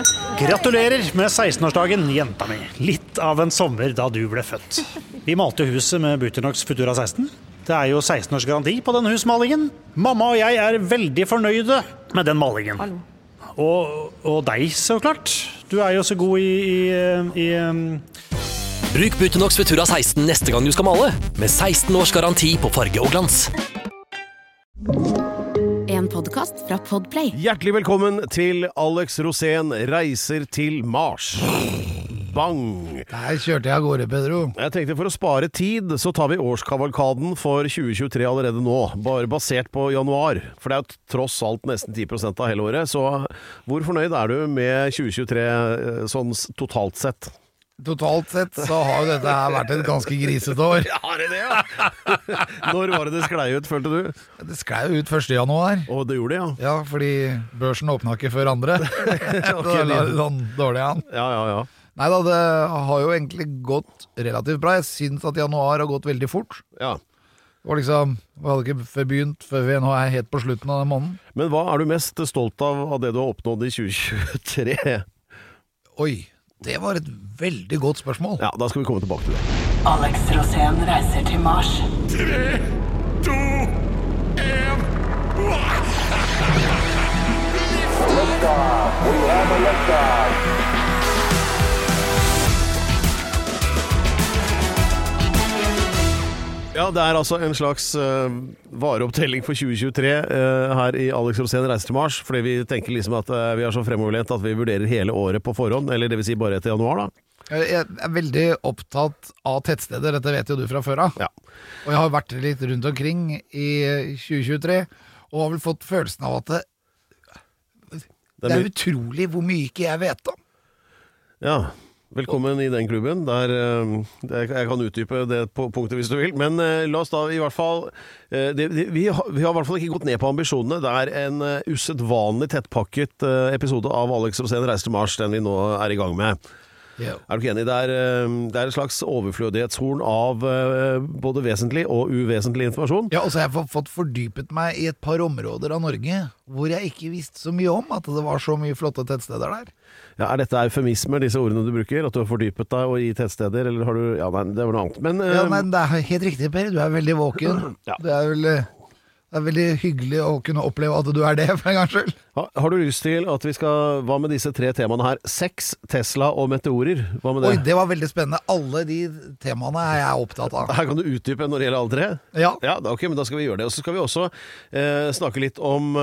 Gratulerer med 16-årsdagen, jenta mi. Litt av en sommer da du ble født. Vi malte huset med Butonox Futura 16. Det jo 16 års garanti på den husmalingen. Mamma og jeg veldig fornøyde med den malingen. Og deg, så klart. Du jo så god i Bruk Butonox Futura 16 neste gang du skal male, med 16 års garanti på farge og glans. En podcast fra Podplay. Hjertelig velkommen til Alex Rosén reiser til Mars. Bang! Der kjørte jeg av gårde, Pedro. Jeg tenkte for å spare tid, så tar vi årskavalkaden for 2023 allerede nå. Bare basert på januar. For det jo tross alt nesten 10% av hele året. Så hvor fornøyd du med 2023 sånn totalt sett? Totalt sett så har jo dette her vært et ganske grisete år. Ja, har det det, ja? Når var det sklei ut, følte du? Det sklei ut 1. januar. Og det gjorde det, ja? Ja, fordi børsen åpna ikke før andre. Okay, det sånn dårlig an. Ja. Neida, det har jo egentlig gått relativt bra. Jeg synes at januar har gått veldig fort. Ja. Det var liksom, vi hadde ikke begynt før vi nå helt på slutten av den måneden. Men hva du mest stolt av det du har oppnådd i 2023? Oi, det var et veldig godt spørsmål. Ja, da skal vi komme tilbake til det. Alex Rosén reiser til Mars. 3, 2, 1. Liftoff. We have a liftoff. Ja, det altså en slags vareopptelling for 2023 her i Alex Rosén reiser til Mars, fordi vi tenker liksom at vi så fremoverlent at vi vurderer hele året på forhånd, eller det vil si bare etter januar da. Jeg veldig opptatt av tettsteder, dette vet jo du fra før av. Ja. Og jeg har vært litt rundt omkring i 2023, og har vel fått følelsen av at det utrolig hvor mye ikke jeg vet om. Ja, velkommen i den klubben, der jeg kan utdype det på punktet hvis du vil, men la oss da i hvert fall, vi har i hvert fall ikke gått ned på ambisjonene. Det en usedvanlig tettpakket episode av Alex Rosén reiser til Mars, den vi nå i gang med. Ja. Du ikke enig? Det et slags overflødighetshorn av både vesentlig og uvesentlig informasjon. Ja, og så har jeg fått fordypet meg i et par områder av Norge hvor jeg ikke visste så mye om at det var så mye flotte tettsteder der. Ja, dette eufemismer, disse ordene du bruker? At du har fordypet deg i tettsteder, eller har du... Ja, nei, det var noe annet. Men, ja, nei, det helt riktig, Per. Du veldig våken. Ja. Det veldig hyggelig å kunne oppleve at du det, for en gangs skyld. Har du lyst til at vi skal... Hva med disse 3 temaene her? Sex, Tesla og meteorer. Hva med det? Oi, det var veldig spennende. Alle de temaene jeg opptatt av. Her kan du utdype når det gjelder alle 3? Ja. Ja, ok, men da skal vi gjøre det. Og så skal vi også snakke litt om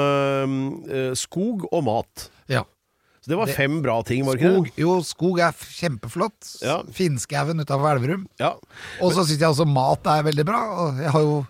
skog og mat. Ja. Så det var 5 bra ting, var det ikke det? Jo, skog kjempeflott. Ja. Finnskauen utenfor Elverum. Ja. Og så synes jeg også mat veldig bra. Og jeg har jo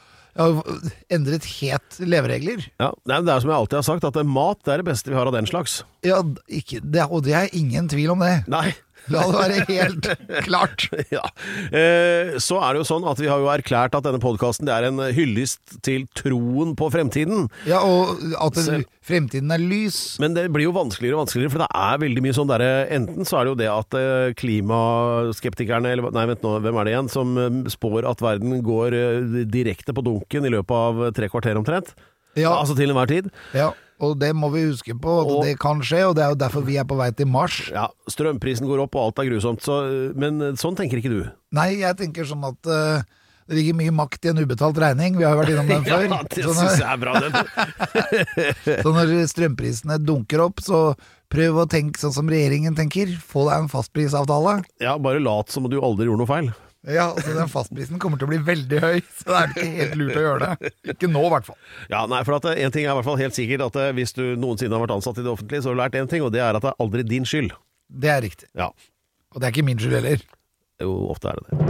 endret helt leveregler. Ja, det som jeg alltid har sagt, at mat det det beste vi har av den slags. Ja, og det ingen tvil om det. Nei. La det være helt klart. Ja. Så det jo sånn at vi har jo erklært at denne podcasten det en hyllest til troen på fremtiden. Ja, og at fremtiden lys. Men det blir jo vanskeligere og vanskeligere, for det veldig mye sånn der, enten så det jo det at klimaskeptikerne, eller nei, vent nå, hvem det igjen, som spår at verden går direkte på dunken i løpet av 3 kvarter omtrent. Ja. Altså til enhver tid. Ja. Og det må vi huske på, at det kan skje, og det jo derfor vi på vei til Mars. Ja, strømprisen går opp, og alt grusomt, men sånn tenker ikke du? Nei, jeg tenker sånn at det ligger mye makt i en ubetalt regning. Vi har jo vært innom den før. Ja, det synes jeg bra, den. Så når strømprisene dunker opp, så prøv å tenke sånn som regjeringen tenker. Få deg en fastprisavtale. Ja, bare lat som du aldri gjorde noe feil. Ja, altså den fastprisen kommer til å bli veldig høy, så det ikke helt lurt å gjøre det. Ikke nå, i hvert fall. Ja, nei, for at en ting i hvert fall helt sikkert, at hvis du noensinne har vært ansatt i det offentlige, så har du lært en ting, og det at det aldri din skyld. Det riktig. Ja. Og det ikke min skyld heller. Jo, ofte det.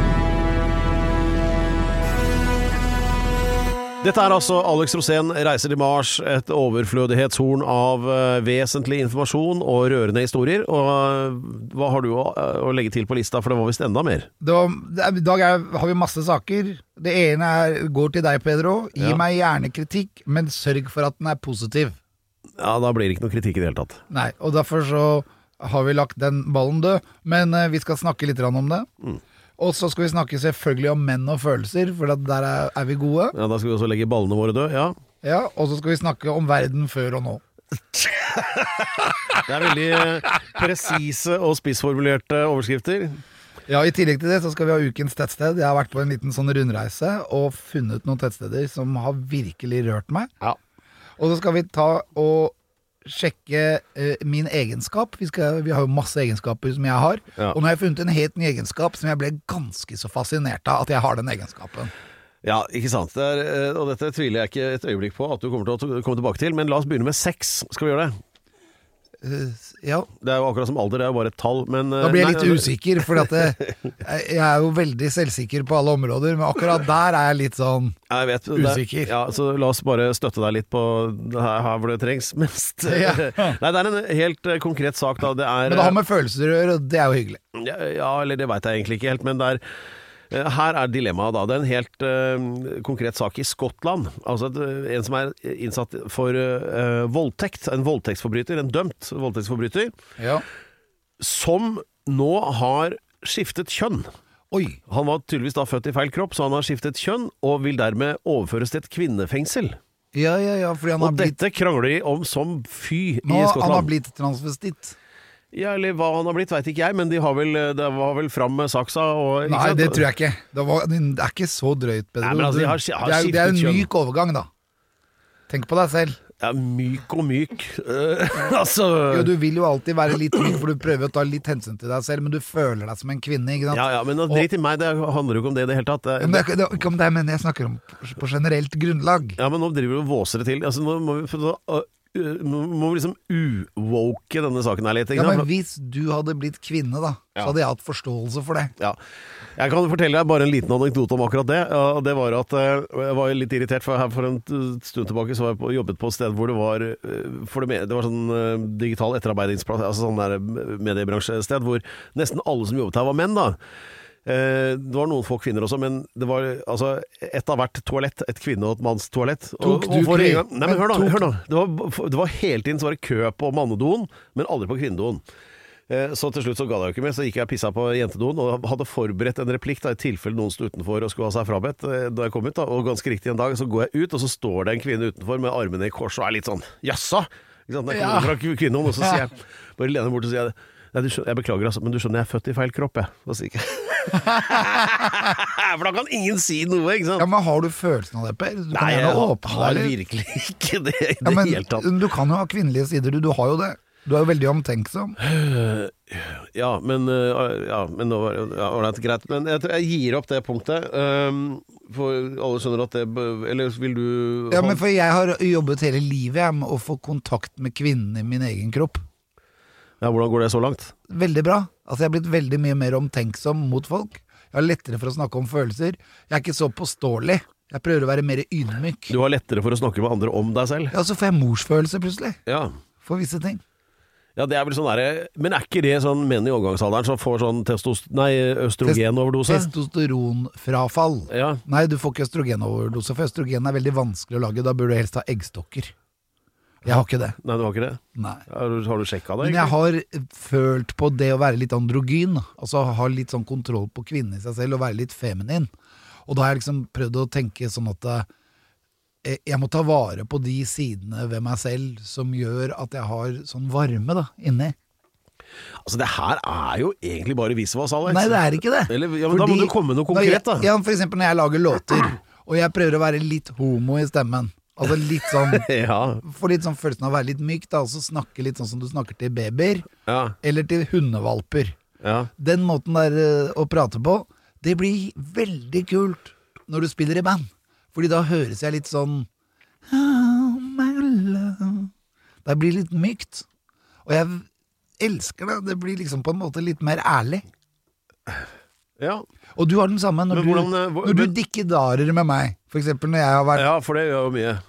Dette altså Alex Rosén reiser til Mars, et overflødighetshorn av vesentlig informasjon og rørende historier. Og hva har du å legge til på lista, for det var vist enda mer? I dag har vi masse saker. Det ene går til deg, Pedro. Gi meg gjerne kritikk, men sørg for at den positiv. Ja, da blir det ikke noe kritikk i det hele tatt. Nei, og derfor så har vi lagt den ballen død, men vi skal snakke litt om det. Og så skal vi snakke selvfølgelig om menn og følelser, for der vi gode. Ja, da skal vi også legge ballene våre død, ja. Ja, og så skal vi snakke om verden før og nå. Det veldig presise og spissformulerte overskrifter. Ja, i tillegg til det så skal vi ha ukens tettsted. Jeg har vært på en liten sånn rundreise og funnet noen tettsteder som har virkelig rørt meg. Ja. Og så skal vi ta og sjekke min egenskap. Vi har jo masse egenskaper som jeg har. Ja. Og nå har jeg funnet en helt ny egenskap som jeg ble ganske så fascinert av, at jeg har den egenskapen. Ja, ikke sant. Og dette tviler jeg ikke et øyeblikk på at du kommer til å komme tilbake til. Men la oss begynne med sex. Skal vi gjøre det? Ja. Det er jo akkurat som alder, det er jo bare et tall. Men, Da blir jeg litt usikker, for jeg er jo veldig selvsikker på alle områder, men akkurat der er jeg litt sånn jeg vet, usikker. Ja, så la oss bare støtte deg litt på her hvor det trengs mest. Ja. Nei, det er en helt konkret sak da. Men det har med følelser å gjøre, og det er jo hyggelig. Ja, eller det vet jeg egentlig ikke helt, men det er her er dilemmaet da. Det er en helt konkret sak i Skottland. Altså en som er innsatt for voldtekt. En voldtektsforbryter, en dømt voldtektsforbryter. Ja. Som nå har skiftet kjønn. Oi. Han var tydeligvis da født i feil kropp, så han har skiftet kjønn og vil dermed overføres til et kvinnefengsel. Ja, fordi han har Og dette krangler de om som fy i Skottland. Han har blitt transvestitt. Ja, eller hva han har blitt, vet ikke jeg, men det var vel fram med saksa. Og, Nei, det tror jeg ikke. Det er ikke så drøyt, Pedro. Nei, men altså, de har det er en kjønn. myk overgang, da. Tenk på deg selv. Ja, myk og myk. Altså Jo, du vil jo alltid være litt myk, for du prøver å ta litt hensyn til deg selv, men du føler deg som en kvinne, ikke sant? Ja, men drit i meg, det handler jo ikke om det i det hele tatt. Men det er ikke om det, men jeg snakker om på generelt grunnlag. Ja, men nå driver du og våser det til. Altså, nå må vi liksom uwoke denne saken her litt. Ja, men hvis du hadde blitt kvinne da, så hadde jeg hatt forståelse for det. Ja. Jeg kan fortelle deg bare en liten anekdote om akkurat det. Og det var at jeg var litt irritert, for her for en stund tilbake så var jeg jobbet på et sted hvor det var sånn digital etterarbeidingsplass, altså sånn der mediebransjested hvor nesten alle som jobbet her var menn da. Det var noen få kvinner også, men det var altså et av hvert toalett, et kvinne- og et manns toalett. Tok du kvinne? Nei, men hør da. Det var hele tiden så var det kø på mannedoen, men aldri på kvinnedoen. Så til slutt så ga det jo ikke mer, så gikk jeg og pisset på jentedoen og hadde forberedt en replikk da, i tilfelle noen stod utenfor og skulle ha seg frabedt da jeg kom ut da, og ganske riktig en dag så går jeg ut, og så står det en kvinne utenfor med armene i kors og er litt sånn, jassa! Ikke sant? Jeg kommer fra kvinnedoen, og så sier jeg, bare lener bort og sier jeg, nei, jeg beklager altså, men du skjønner, jeg er født i feil kropp, jeg. Da sier ikke for da kan ingen si noe, ikke sant? Ja, men har du følelsen av det, Per? Nei, jeg har virkelig ikke det i det hele tatt. Du kan jo ha kvinnelige sider, du har jo det. Du er jo veldig omtenksom. Ja, men nå var det greit. Men jeg gir opp det punktet. For alle skjønner at det eller vil du Ja, men for jeg har jobbet hele livet med å få kontakt med kvinnen i min egen kropp. Ja, hvordan går det så langt? Veldig bra. Altså, jeg har blitt veldig mye mer omtenksom mot folk. Jeg har lettere for å snakke om følelser. Jeg er ikke så påståelig. Jeg prøver å være mer ydmyk. Du har lettere for å snakke med andre om deg selv? Ja, så får jeg morsfølelse plutselig. Ja. For visse ting. Ja, det er vel sånn der, men er ikke det sånn menn i overgangsalderen som får sånn østrogenoverdose? Testosteronfrafall. Ja. Nei, du får ikke østrogenoverdose, for østrogen er veldig vanskelig å lage. Da burde du helst ha eggstokker. Jeg har ikke det. Nei, du har ikke det? Nei. Har du sjekket det? Men jeg har følt på det å være litt androgyn, altså ha litt sånn kontroll på kvinnen i seg selv og være litt feminin. Og da har jeg liksom prøvd å tenke sånn at jeg må ta vare på de sidene ved meg selv som gjør at jeg har sånn varme da, inni. Altså det her er jo egentlig bare visvas, Alex. Nei, det er ikke det. Eller, ja, men da må du komme noe konkret da. Ja, for eksempel når jeg lager låter, og jeg prøver å være litt homo i stemmen. Altså litt sånn, få litt sånn følelsen av å være litt myk da, og så snakke litt sånn som du snakker til babyer, eller til hundevalper. Ja. Den måten der å prate på, det blir veldig kult når du spiller i band. Fordi da høres jeg litt sånn oh my love. Det blir litt mykt. Og jeg elsker det. Det blir liksom på en måte litt mer ærlig. Ja. Og du har den samme når du dikkedarer med meg. For eksempel når jeg har vært Ja, for det gjør jo mye.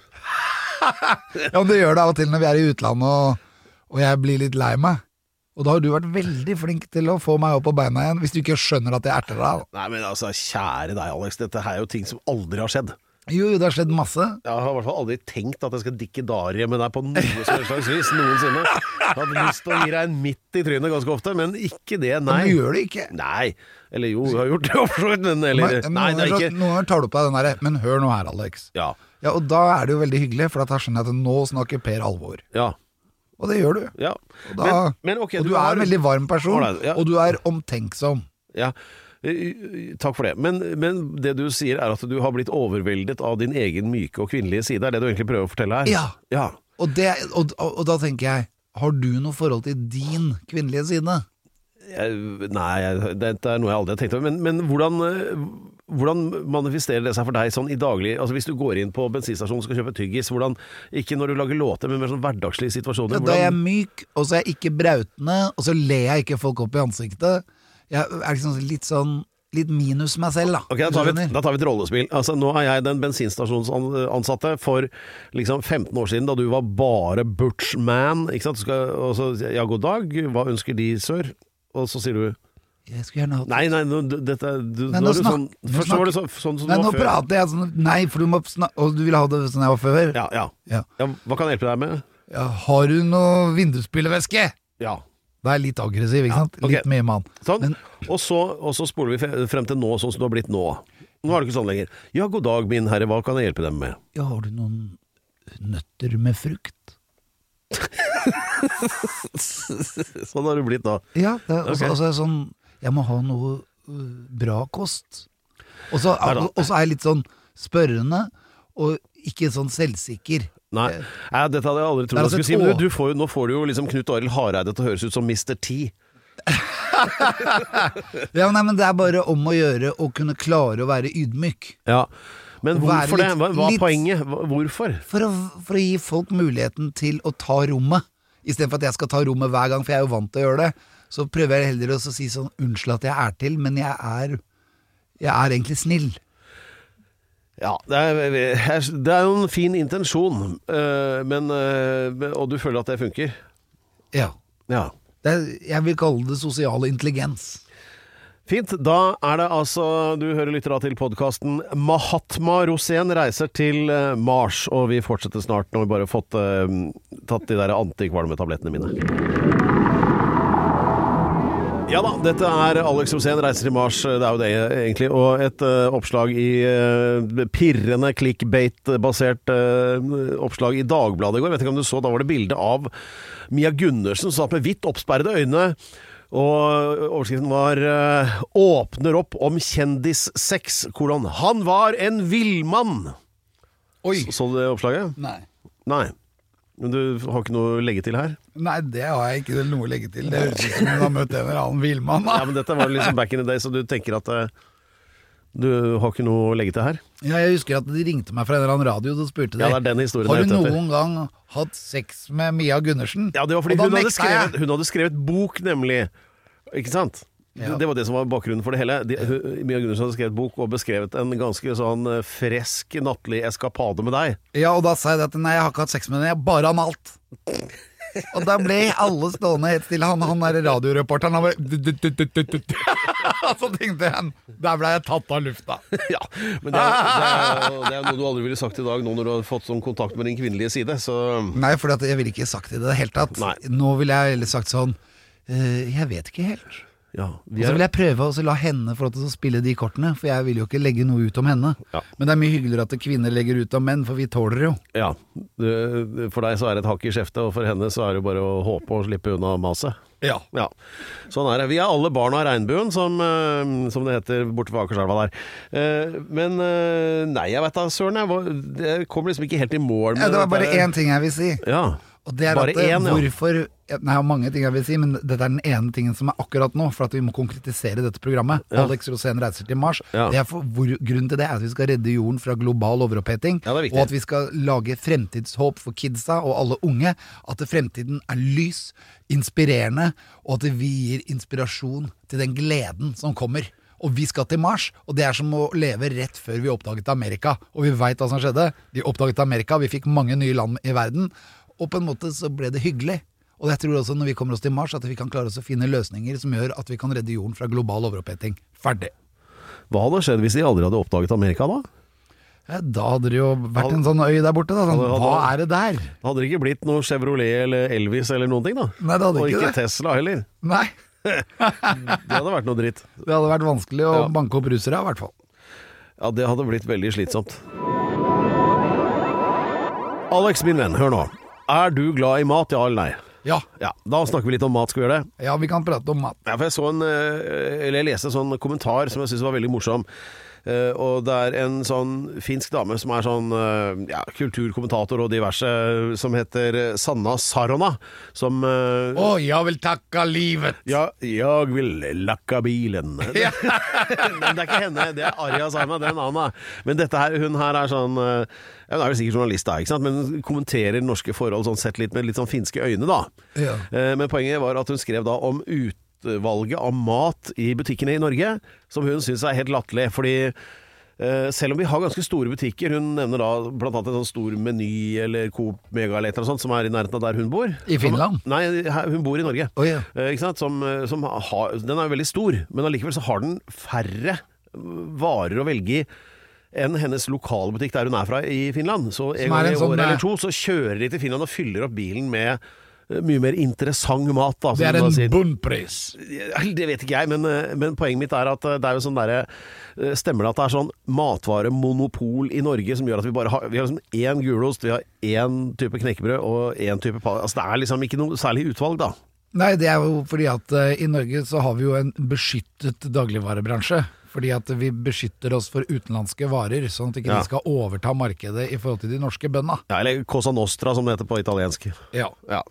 Ja, det gjør det av og til når vi er i utlandet og jeg blir litt lei meg. Og da har du vært veldig flink til å få meg opp på beina igjen, hvis du ikke skjønner at jeg erter deg. Nei, men altså, kjære deg, Alex. Dette er jo ting som aldri har skjedd. Jo, det har skjedd masse. Jeg har i hvert fall aldri tenkt at jeg skal dikkedarie med deg på noe som slags vis noensinne. Jeg hadde lyst til å gi deg en midt i trynet ganske ofte, men ikke det, nei. Men du gjør det ikke. Nei, eller jo, jeg har gjort det absolutt, men eller, nei, det er ikke. Noen ganger tar du på deg den der, men hør nå her, Alex. Ja. Ja, og da er det jo veldig hyggelig, for da skjønner jeg at nå snakker Per alvor. Ja. Og det gjør du. Ja. Og, da, men ok, og du er en veldig varm person, ja. og du er omtenksom. Ja, takk for det. Men det du sier er at du har blitt overveldet av din egen myke og kvinnelige side. Er det du egentlig prøver å fortelle her? Ja. Og da tenker jeg, har du noe forhold til din kvinnelige side? Nei, dette er noe jeg aldri har tenkt over. Men hvordan manifesterer det seg for deg sånn i daglig? Altså hvis du går inn på bensinstasjonen og skal kjøpe tyggis, ikke når du lager låter, men mer sånn hverdagslige situasjoner? Da er jeg myk, og så er jeg ikke brautende, og så ler jeg ikke folk opp i ansiktet. Jeg er liksom litt minus meg selv, da. Ok, da tar vi et rollespill. Altså, nå er jeg den bensinstasjonsansatte for liksom 15 år siden, da du var bare butch man, ikke sant? Og så, ja, god dag, hva ønsker de, sør? Og så sier du jeg skulle gjerne hatt Nei, dette nå er du sånn først var det sånn som du var før. Prater jeg sånn nei, for du må og du vil ha det sånn jeg var før. Ja, hva kan jeg hjelpe deg med? Ja, har du noe vindusspillevæske? Ja. Det er litt aggressiv, ikke sant? Litt mye mann. Sånn. Og så spoler vi frem til nå, sånn som du har blitt nå. Nå er det ikke sånn lenger. Ja, god dag, min herre, hva kan jeg hjelpe dem med? Ja, har du noen nøtter med frukt? Sånn har det blitt da. Ja, altså sånn jeg må ha noe bra kost. Og så er jeg litt sånn spørrende og ikke sånn selvsikker. Nei, dette hadde jeg aldri trodd jeg skulle si, men nå får du jo liksom Knut Arild Hareide til å høres ut som Mr. T. Ja, nei, men det er bare om å gjøre å kunne klare å være ydmyk. Ja, men hvorfor det? Hva er poenget? Hvorfor? For å gi folk muligheten til å ta rommet. I stedet for at jeg skal ta rommet hver gang, for jeg er jo vant til å gjøre det, så prøver jeg heller å si sånn, unnskyld at jeg er til, men jeg er egentlig snill. Ja, det er jo en fin intensjon, og du føler at det funker? Ja. Jeg vil kalle det sosial intelligens. Fint, da er det altså, du hører lytter da til podcasten Mahatma Rosén reiser til Mars, og vi fortsetter snart når vi bare har fått tatt de der antikvalmetablettene mine. Ja da, dette er Alex Rosén reiser til Mars, det er jo det egentlig, og et oppslag i pirrende clickbait-basert oppslag i Dagbladet i går. Vet ikke om du så, da var det bilde av Mia Gundersen som satt med vidt oppsperrede øyne, og overskriften var åpner opp om kjendissex, han var en villmann. Oi. Så du det oppslaget? Nei. Men du har ikke noe å legge til her? Nei, det har jeg ikke noe å legge til. Det høres ut som hun har møtt en eller annen villmann. Ja, men dette var liksom back in the day, så du tenker at du har ikke noe å legge til her? Ja, jeg husker at de ringte meg fra en eller annen radio og spurte det er den historien har du noen gang hatt sex med Mia Gundersen? Ja, det var fordi hun hadde skrevet bok, nemlig. Ikke sant? Ja. Det var det som var bakgrunnen for det hele. Mia Gundersen hadde skrevet bok og beskrevet en ganske sånn fresk nattlig eskapade med deg. Ja, og da sa jeg at nei, jeg har ikke hatt sex med henne, jeg har bare analt. Og da ble alle stående helt stille. Han der radioreporteren, han bare så tenkte jeg, der ble jeg tatt av lufta. Ja, men det er noe du aldri ville sagt i dag, nå når du har fått sånn kontakt med din kvinnelige side, så... Nei, for jeg ville ikke sagt det i det hele tatt. Nei. Nå ville jeg heller sagt sånn, jeg vet ikke helt. Ja, og så vil jeg prøve å la henne få lov til å spille de kortene, for jeg vil jo ikke legge noe ut om henne. Ja. Men det er mye hyggeligere at kvinner legger ut om menn, for vi tåler det jo. Ja, for deg så er det et hakk i skjeftet, og for henne så er det bare å håpe og slippe unna maset. Ja. Sånn er det. Vi er alle barn av regnbuen, som det heter borte ved Akerselva der. Men nei, jeg vet da, søren, det kommer liksom ikke helt i mål med det. Det var bare én ting jeg vil si. Ja. Og det er bare at hvorfor nei, jeg har mange ting jeg vil si, men dette er den ene tingen som er akkurat nå, for at vi må konkretisere dette programmet. Ja. Alex Rosén reiser til Mars. Ja. Grunnen til det er at vi skal redde jorden fra global overoppheting, og at vi skal lage fremtidshåp for kidsa og alle unge, at fremtiden er lys, inspirerende, og at vi gir inspirasjon til den gleden som kommer. Og vi skal til Mars, og det er som å leve rett før vi oppdaget Amerika. Og vi vet hva som skjedde. Vi oppdaget Amerika, vi fikk mange nye land i verden, og på en måte så ble det hyggelig. Og jeg tror også når vi kommer oss til Mars at vi kan klare oss å finne løsninger som gjør at vi kan redde jorden fra global overoppheting. Ferdig. Hva hadde skjedd hvis de aldri hadde oppdaget Amerika da? Ja, da hadde det jo vært en sånn øy der borte da. Hva er det der? Hadde det ikke blitt noe Chevrolet eller Elvis eller noen ting da? Nei, det hadde ikke det. Og ikke Tesla heller. Nei. Det hadde vært noe dritt. Det hadde vært vanskelig å banke opp russere i hvert fall. Ja, det hadde blitt veldig slitsomt. Alex, min venn, hør nå. Er du glad i mat, ja eller nei? Ja. Ja, da snakker vi litt om mat, skal vi gjøre det? Ja, vi kan prate om mat. Ja, for jeg leste en sånn kommentar som jeg synes var veldig morsom. Og det er en sånn finsk dame som er sånn kulturkommentator og diverse, som heter Sanna Sarona, som jeg vil takke livet. Ja, jeg vil lakka bilen. Men det er ikke henne, det er Arja Sarma, det er en annen. Men hun her er sånn, hun er jo sikkert journalist da, ikke sant? Men kommenterer norske forhold sånn sett litt med litt sånn finske øyne da. Ja. Men poenget var at hun skrev da om utvalget av mat i butikkene i Norge, som hun synes er helt latterlig, fordi selv om vi har ganske store butikker, hun nevner da blant annet en sånn stor Meny eller Coop Mega eller noe sånt, som er i nærheten av der hun bor. I Finland? Nei, hun bor i Norge. Oh, ja. Ikke sant? Den er jo veldig stor, men allikevel så har den færre varer å velge i enn hennes lokale butikk der hun er fra i Finland. Så en gang i år eller to så kjører de til Finland og fyller opp bilen med mye mer interessant mat da, det er en bunnpris. Det vet ikke jeg, men poenget mitt er at det er jo sånn stemmer det at det er sånn matvaremonopol i Norge som gjør at vi har liksom én gulost, vi har én type knekkebrød og én type altså det er liksom ikke noe særlig utvalg da. Nei, det er jo fordi at i Norge så har vi jo en beskyttet dagligvarebransje. Fordi at vi beskytter oss for utenlandske varer, sånn at ikke de skal overta markedet i forhold til de norske bøndene. Ja, eller Cosa Nostra som det heter på italiensk. Ja.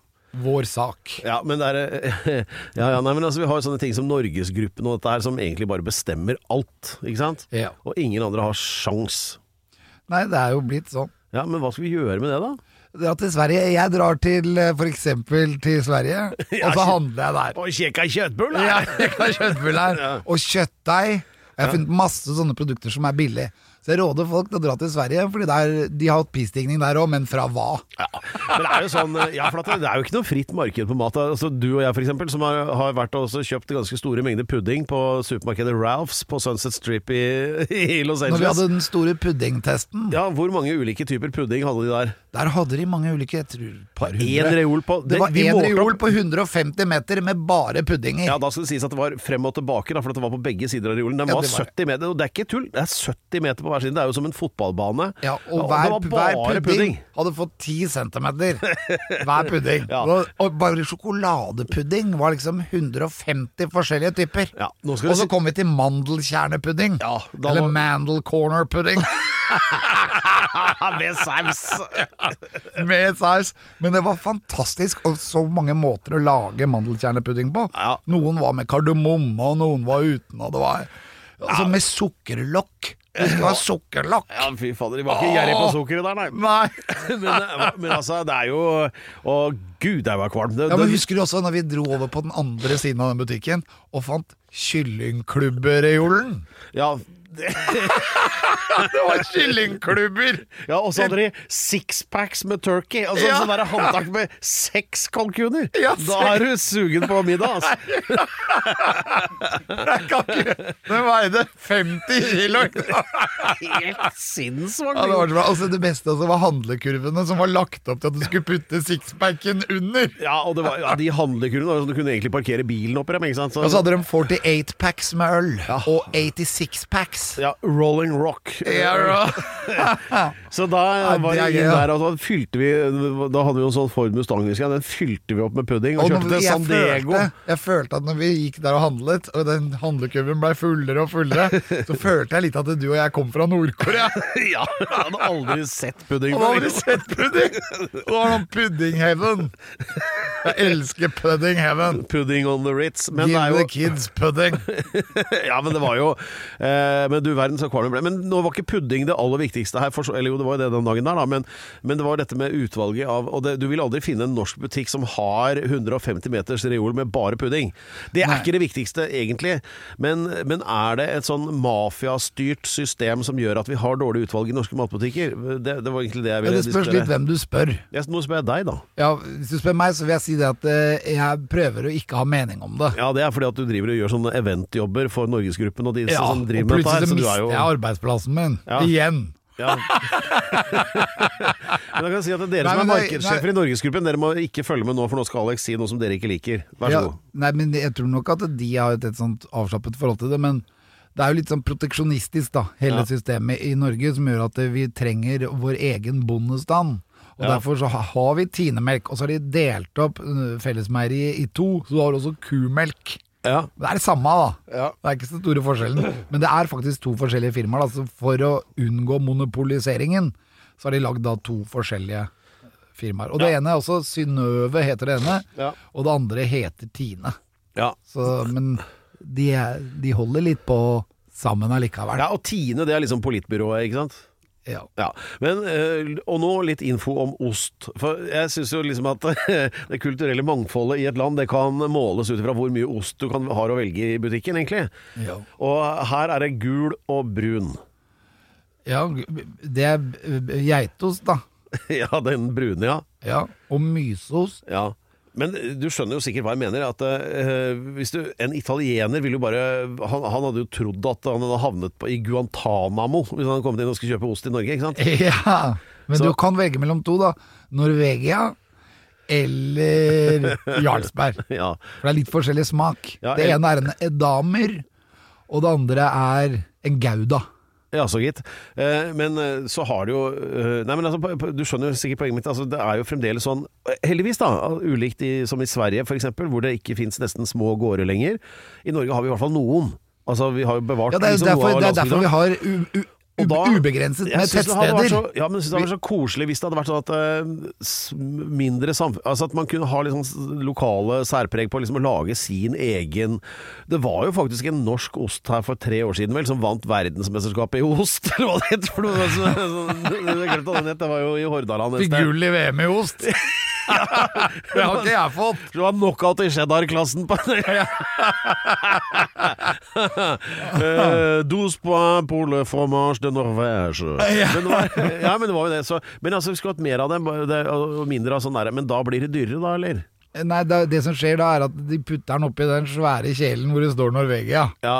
Vår sak. Ja, men det er nei, men altså, vi har sånne ting som Norgesgruppen og dette her som egentlig bare bestemmer alt, ikke sant? Ja. Og ingen andre har sjans. Nei, det er jo blitt sånn. Ja, men hva skal vi gjøre med det da? Dra til Sverige. Jeg drar for eksempel til Sverige, og så handler jeg der. Og kjekka kjøttbull her. Ja, kjekka kjøttbull her. Og kjøttdeig. Jeg har funnet masse sånne produkter som er billige. Så jeg råder folk til å dra til Sverige, fordi de har hatt prisstigning der også, men fra hva? Ja, men det er jo sånn, for det er jo ikke noe fritt marked på mat. Altså, du og jeg for eksempel, som har vært og også kjøpt ganske store mengder pudding på supermarkedet Ralphs på Sunset Strip i Los Angeles. Når vi hadde den store puddingtesten. Ja, hvor mange ulike typer pudding hadde de der? Der hadde de mange ulike, jeg tror par hundre. En reol på... Det var en reol på 150 meter med bare pudding i. Ja, da skal det sies at det var frem og tilbake, da, for det var på begge sider av reolen. Den var 70 meter, og det er ikke tull. Det er 70 meter på hver side. Det er jo som en fotballbane. Ja, og hver pudding hadde fått 10 centimeter. Hver pudding. Ja. Og bare sjokoladepudding var liksom 150 forskjellige typer. Ja, og så kom vi til mandelkjernepudding. Ja, eller mandel corner pudding. Med saus. Med saus. Men det var fantastisk, og så mange måter å lage mandelkjernepudding på. Ja. Noen var med kardemomme, og noen var uten, og det var altså med sukkerlokk. Det skal være sukkerlokk. Ja, fy fader, de var ikke gjerrig på sukkeret der, nei. men altså, det er jo å gud, det var kvalm. Men husker du også når vi dro over på den andre siden av den butikken og fant kyllingklubbereolen? Ja, det var kyllingklubber. Ja, og så hadde de sixpacks med turkey. Altså sånn der håndtak med 6 kalkuner. Ja, da er du sugen på middag, altså. Den veide 50 kilo. Helt sinnssvagt. Ja, det var så bra. Altså, det beste var handlekurvene som var lagt opp til at du skulle putte sixpacken under. Ja, og det var, de handlekurvene så du kunne egentlig parkere bilen oppi dem, ikke sant? Og så hadde de 48 packs med øl, og 86 packs. Ja, Rolling Rock. Så da var det ingen der, og så fylte vi, da hadde vi jo en sånn Ford Mustang, den fylte vi opp med pudding og kjørte til San Diego. Jeg følte at når vi gikk der og handlet, og den handlekurven ble fullere og fullere, så følte jeg litt at du og jeg kom fra Nord-Korea. Ja, jeg hadde aldri sett pudding. Det var noen pudding heaven. Jeg elsker pudding heaven. Pudding on the Ritz. Give the kids pudding. Ja, men det var jo men du verden så kvalm ble. Men nå var ikke pudding det aller viktigste her, eller jo det var jo det den dagen der da, men det var dette med utvalget av, og du vil aldri finne en norsk butikk som har 150 meters reol med bare pudding. Det er ikke det viktigste egentlig, men er det et sånn mafiastyrt system som gjør at vi har dårlig utvalg i norske matbutikker? Det var egentlig det jeg ville diskutere. Det spørs litt hvem du spør. Nå spør jeg deg da. Ja, hvis du spør meg så vil jeg si det at jeg prøver å ikke ha mening om det. Ja, det er fordi at du driver og gjør sånne eventjobber for Norgesgruppen og de som driver med dette her. Så mister jeg arbeidsplassen min igjen. Ja. Men jeg kan si at dere som er markedssjefer i Norgesgruppen, dere må ikke følge med nå, for nå skal Alex si noe som dere ikke liker. Vær så god. Nei, men jeg tror nok at de har et sånt avslappet forhold til det, men det er jo litt sånn proteksjonistisk da, hele systemet i Norge, som gjør at vi trenger vår egen bondestand. Og derfor så har vi tinemelk, og så har de delt opp fellesmeieriet i 2, så du har også kumelk. Ja. Det det samme da. Ja. Det ikke så store forskjellen. Men det faktisk 2 forskjellige firmaer. Da. Så for å unngå monopoliseringen, så har de lagd da 2 forskjellige firmaer. Og det ene også, Synnøve heter det ene, og det andre heter Tine. Ja. Så, men de holder litt på sammen allikevel. Ja, og Tine, det liksom politbyrået, ikke sant? Ja. Men, og nå litt info om ost. For jeg synes jo liksom at det kulturelle mangfoldet i et land, det kan måles ut fra hvor mye ost du har å velge i butikken, egentlig. Ja. Og her det gul og brun. Ja, det geitost da. Ja, den brune, ja. Ja, og myseost. Ja. Men du skjønner jo sikkert hva jeg mener, at hvis en italiener ville jo bare, han hadde jo trodd at han hadde havnet i Guantanamo hvis han hadde kommet inn og skulle kjøpe ost i Norge, ikke sant? Ja, men du kan velge mellom 2 da, Norvegia eller Jarlsberg. Ja. For det litt forskjellig smak. Ja, det ene en edamer, og det andre en gouda. Ja, så gitt. Men så har det jo nei, men altså, du skjønner jo sikkert poenget mitt, altså, det jo fremdeles sånn, heldigvis da, ulikt som i Sverige for eksempel, hvor det ikke finnes nesten små gårder lenger. I Norge har vi i hvert fall noen. Altså, vi har jo bevart det derfor vi har ubegrenset med tettsteder. Ja, men jeg synes det hadde vært så koselig hvis det hadde vært sånn at mindre altså at man kunne ha liksom lokale særpreg på liksom å lage sin egen. Det var jo faktisk en norsk ost her for 3 år siden vel, som vant verdensmesterskapet i ost, eller hva det heter for noe. Det var jo i Hordaland. Fikk gull i VM i ost. Det har ikke jeg fått. Det var knockout i cheddar-klassen på Douze points pour le fromage de Norvège. Men det var jo det så. Men altså, vi skulle hatt mer av det og mindre av sånn der. Men da blir det dyrere da, eller? Nei, det som skjer da at de putter den oppi den svære kjelen hvor det står Norvegia. Ja.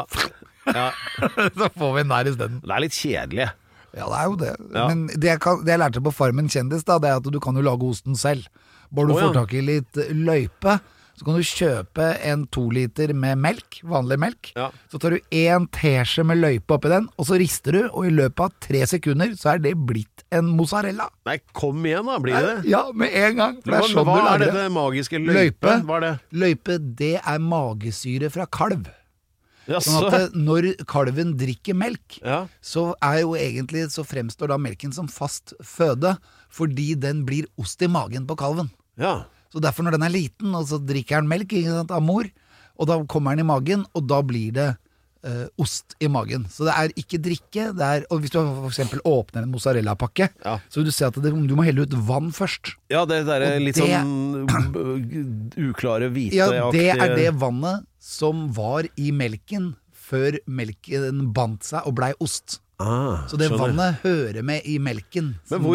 Så får vi den der i stedet. Det litt kjedelig. Ja, det jo det. Ja. Men det jeg lærte på Farmen Kjendis da, det at du kan jo lage osten selv. Bare du får tak i litt løype, så kan du kjøpe en 2 liter med melk, vanlig melk. Ja. Så tar du 1 teskje med løype oppi den, og så rister du, og i løpet av 3 sekunder så det blitt en mozzarella. Nei, kom igjen da, blir det? Ja, med en gang. Sånn hva det magiske løype? Hva det? Løype, det magesyre fra kalv. Sånn at når kalven drikker melk, så jo egentlig så fremstår da melken som fast føde, fordi den blir ost i magen på kalven. Ja. Så derfor når den liten, og så drikker den melk av mor, og da kommer den i magen, og da blir det ost i magen. Så det ikke drikke, og hvis du for eksempel åpner en mozzarella-pakke, så vil du se at du må helle ut vann først. Ja, det litt sånn uklare, hvite-aktige. Ja, det vannet som var i melken før melken bandt seg og blei ost. Så det vannet hører med i melken.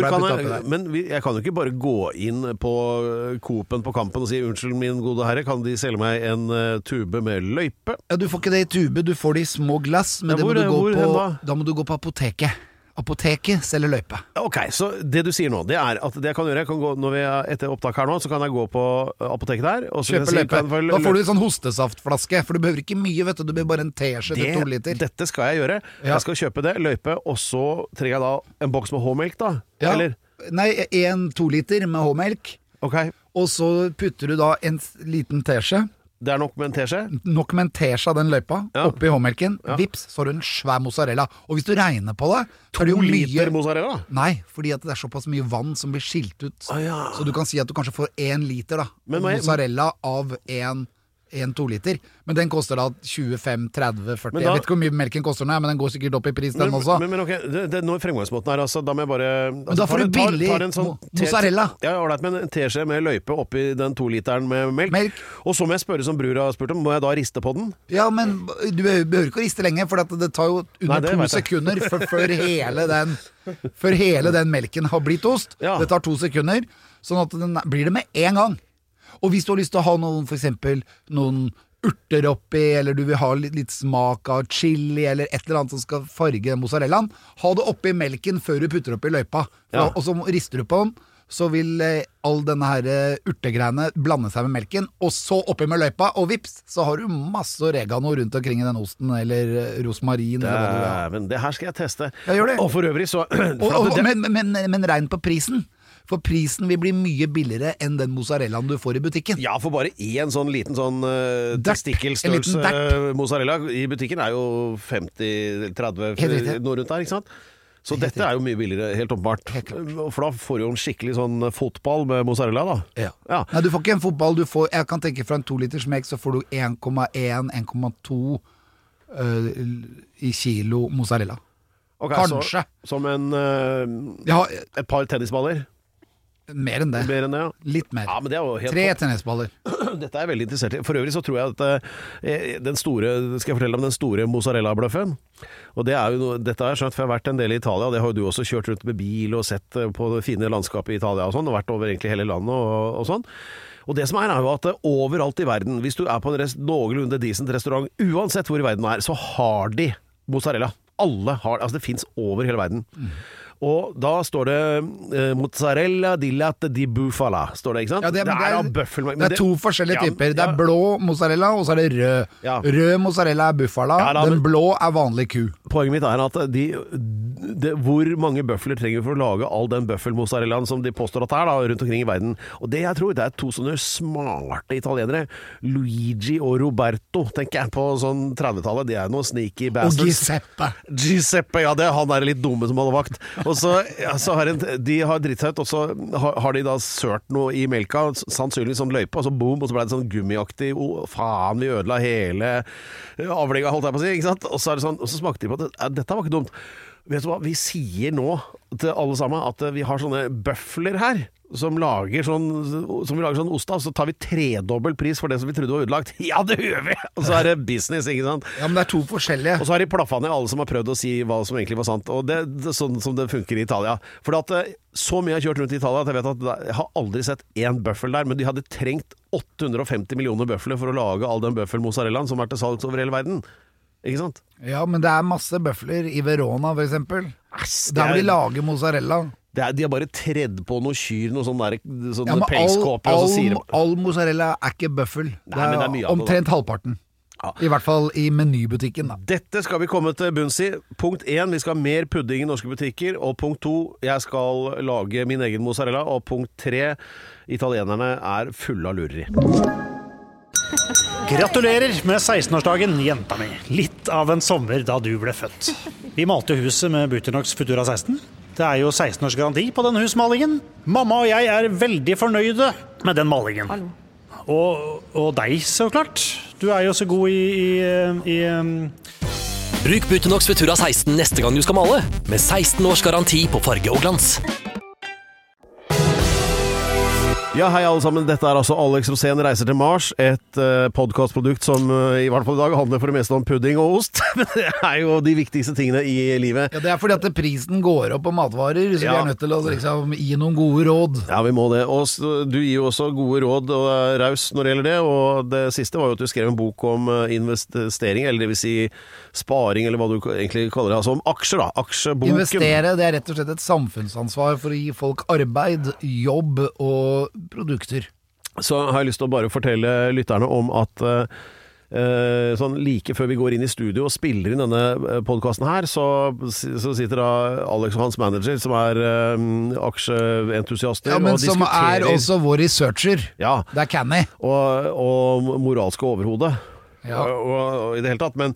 Men jeg kan jo ikke bare gå inn på Coop-en på Kampen og si unnskyld min gode herre, kan de selge meg en tube med løype? Ja, du får ikke det i tube, du får det i små glass, men da må du gå på apoteket. Apoteket selger løype. Ok, så det du sier nå, det at det jeg kan gjøre, når vi etter opptak her nå, så kan jeg gå på apoteket der og kjøpe løype. Da får du en sånn hostesaftflaske, for du behøver ikke mye, vet du behøver bare en teskje til 2 liter. Dette skal jeg gjøre. Jeg skal kjøpe det, løype, og så trenger jeg da en boks med H-melk da, eller? Nei, 2 liter med H-melk. Ok. Og så putter du da en liten teskje. Det nok med en teskje? Nok med en teskje av den løypa, oppi H-melken. Vips, så har du en svær mozzarella. Og hvis du regner på det, 2 liter mozzarella? Nei, fordi at det såpass mye vann som blir skilt ut. Så du kan si at du kanskje får 1 liter da, mozzarella av en 2 liter. Men den koster da 25, 30, 40. Jeg vet ikke hvor mye melken koster nå, men den går sikkert opp i pris den også. Men ok, når fremgangsmåten altså, da må jeg bare... Men da får du billig mozzarella. Ja, men en teskje med løype oppi den 2 literen med melk. Og så må jeg spørre som bror har spurt om, må jeg da riste på den? Ja, men du behøver ikke å riste lenge, for det tar jo under 2 sekunder før hele den melken har blitt ost. Det tar 2 sekunder, sånn at den blir det med en gang. Og hvis du har lyst til å ha for eksempel noen urter oppi, eller du vil ha litt smak av chili, eller et eller annet som skal farge mozzarellaen, ha det oppi melken før du putter oppi løypa. Og så rister du på den, så vil all denne her urtegreiene blande seg med melken, og så oppi med løypa, og vips, så har du masse oregano rundt omkring i den osten, eller rosmarin, eller hva du vil ha. Men det her skal jeg teste. Ja, gjør det. Og for øvrig så... Men regn på prisen. For prisen vil bli mye billigere enn den mozzarellaen du får i butikken. Ja, for bare en sånn liten sånn En testikkelstørrelse liten mozzarella i butikken er jo 50-30 noe rundt der, ikke sant? Så dette er jo mye billigere, helt åpenbart. For da får du jo en skikkelig sånn fotball med mozzarella da. Ja. Nei, du får ikke en fotball, jeg kan tenke fra en 2 liters melk så får du 1,1-1,2 i kilo mozzarella. Okay, Kanskje. Som et par tennisballer? Mer enn det. Mer enn det, ja. Litt mer. Ja, men det er jo helt 3 tennisballer. Dette er jeg veldig interessert i. For øvrig så tror jeg at skal jeg fortelle om den store mozzarella-bløffen? Og dette har jeg skjønt, for jeg har vært en del i Italia. Det har jo du også kjørt rundt med bil og sett på det fine landskapet i Italia og sånn, og vært over egentlig hele landet og sånn. Og det som er jo at overalt i verden, hvis du er på en noenlunde decent restaurant, uansett hvor i verden er, så har de mozzarella. Alle har, altså det finnes over hele verden. Og da står det mozzarella di latte di bufala, står det, ikke sant? Ja, det er bøffelmelk. Det er 2 forskjellige typer. Det er blå mozzarella, og så er det rød. Ja. Rød mozzarella er buffala, den blå er vanlig ku. Poenget mitt er at hvor mange bøfler trenger for å lage all den bøffelmozzarellaen som de påstår at det er da, rundt omkring i verden. Og det jeg tror, det er 2 sånne smarte italienere, Luigi og Roberto, tenker jeg på sånn 30-tallet. De er noen sneaky bastards. Og Giuseppe, ja, det er han der litt dumme som holder vakt. Og så de har dritt seg ut, og så har de da sørt noe i melka, sannsynligvis sånn løype, og så boom, og så ble det sånn gummiaktig, faen, vi ødela hele avlegget, holdt jeg på å si, ikke sant? Og så er det sånn, og så smakte de på at dette var ikke dumt. Vet du hva, vi sier nå til alle sammen at vi har sånne bøfler her, som vi lager sånn ost av, så tar vi 3-dobbelt pris for det som vi trodde var ødelagt. Ja, det gjør vi! Og så er det business, ikke sant? Ja, men det er 2 forskjellige. Og så har de plaffet ned alle som har prøvd å si hva som egentlig var sant. Og det er sånn som det funker i Italia. For at så mye jeg har kjørt rundt i Italia at jeg vet at jeg har aldri sett en bøffel der, men de hadde trengt 850 millioner bøfler for å lage all den bøffelmozzarellaen som er til salgs over hele verden. Ikke sant? Ja, men det er masse bøfler i Verona for eksempel. Der vil de lage mozzarella. De har bare tredd på noe kyr, noe sånne pelskåper, og så sier de all mozzarella er ikke bøffel. Nei, men det er mye av det, omtrent halvparten. Ja. I hvert fall i menybutikken da. Dette skal vi komme til bunns i. Punkt 1, vi skal ha mer pudding i norske butikker. Og punkt 2, jeg skal lage min egen mozzarella. Og punkt 3, italienerne er fulle av lureri. Gratulerer med 16-årsdagen, jenta mi. Litt av en sommer da du ble født. Vi malte huset med Buttinox Futura 16. Det er jo 16 års garanti på denne husmalingen. Mamma og jeg er veldig fornøyde med den malingen. Hallo. Og deg, så klart. Du er jo så god i Bruk Buttinox Futura 16 neste gang du skal male, med 16 års garanti på farge og glans. Ja, hei alle sammen. Dette er altså Alex Rosén reiser til Mars, et podcastprodukt som i hvert fall i dag handler for det meste om pudding og ost. Men det er jo de viktigste tingene i livet. Ja, det er fordi at prisen går opp på matvarer, så vi er nødt til å liksom gi noen gode råd. Ja, vi må det. Og du gir jo også gode råd og er raus når det gjelder det, og det siste var jo at du skrev en bok om investering, eller det vil si sparing, eller hva du egentlig kaller det, altså om aksjer da, aksjeboken. Investere, det er rett og slett et samfunnsansvar for å gi folk arbeid, jobb og produkter. Så har jeg lyst til å bare fortelle lytterne om at sånn like før vi går inn i studio og spiller inn denne podcasten her, så sitter da Alex og hans manager, som er aksjeentusiaster, men og som er også vår researcher. Ja. Det er Canny. Og moralske overhode. Ja. Og i det hele tatt, men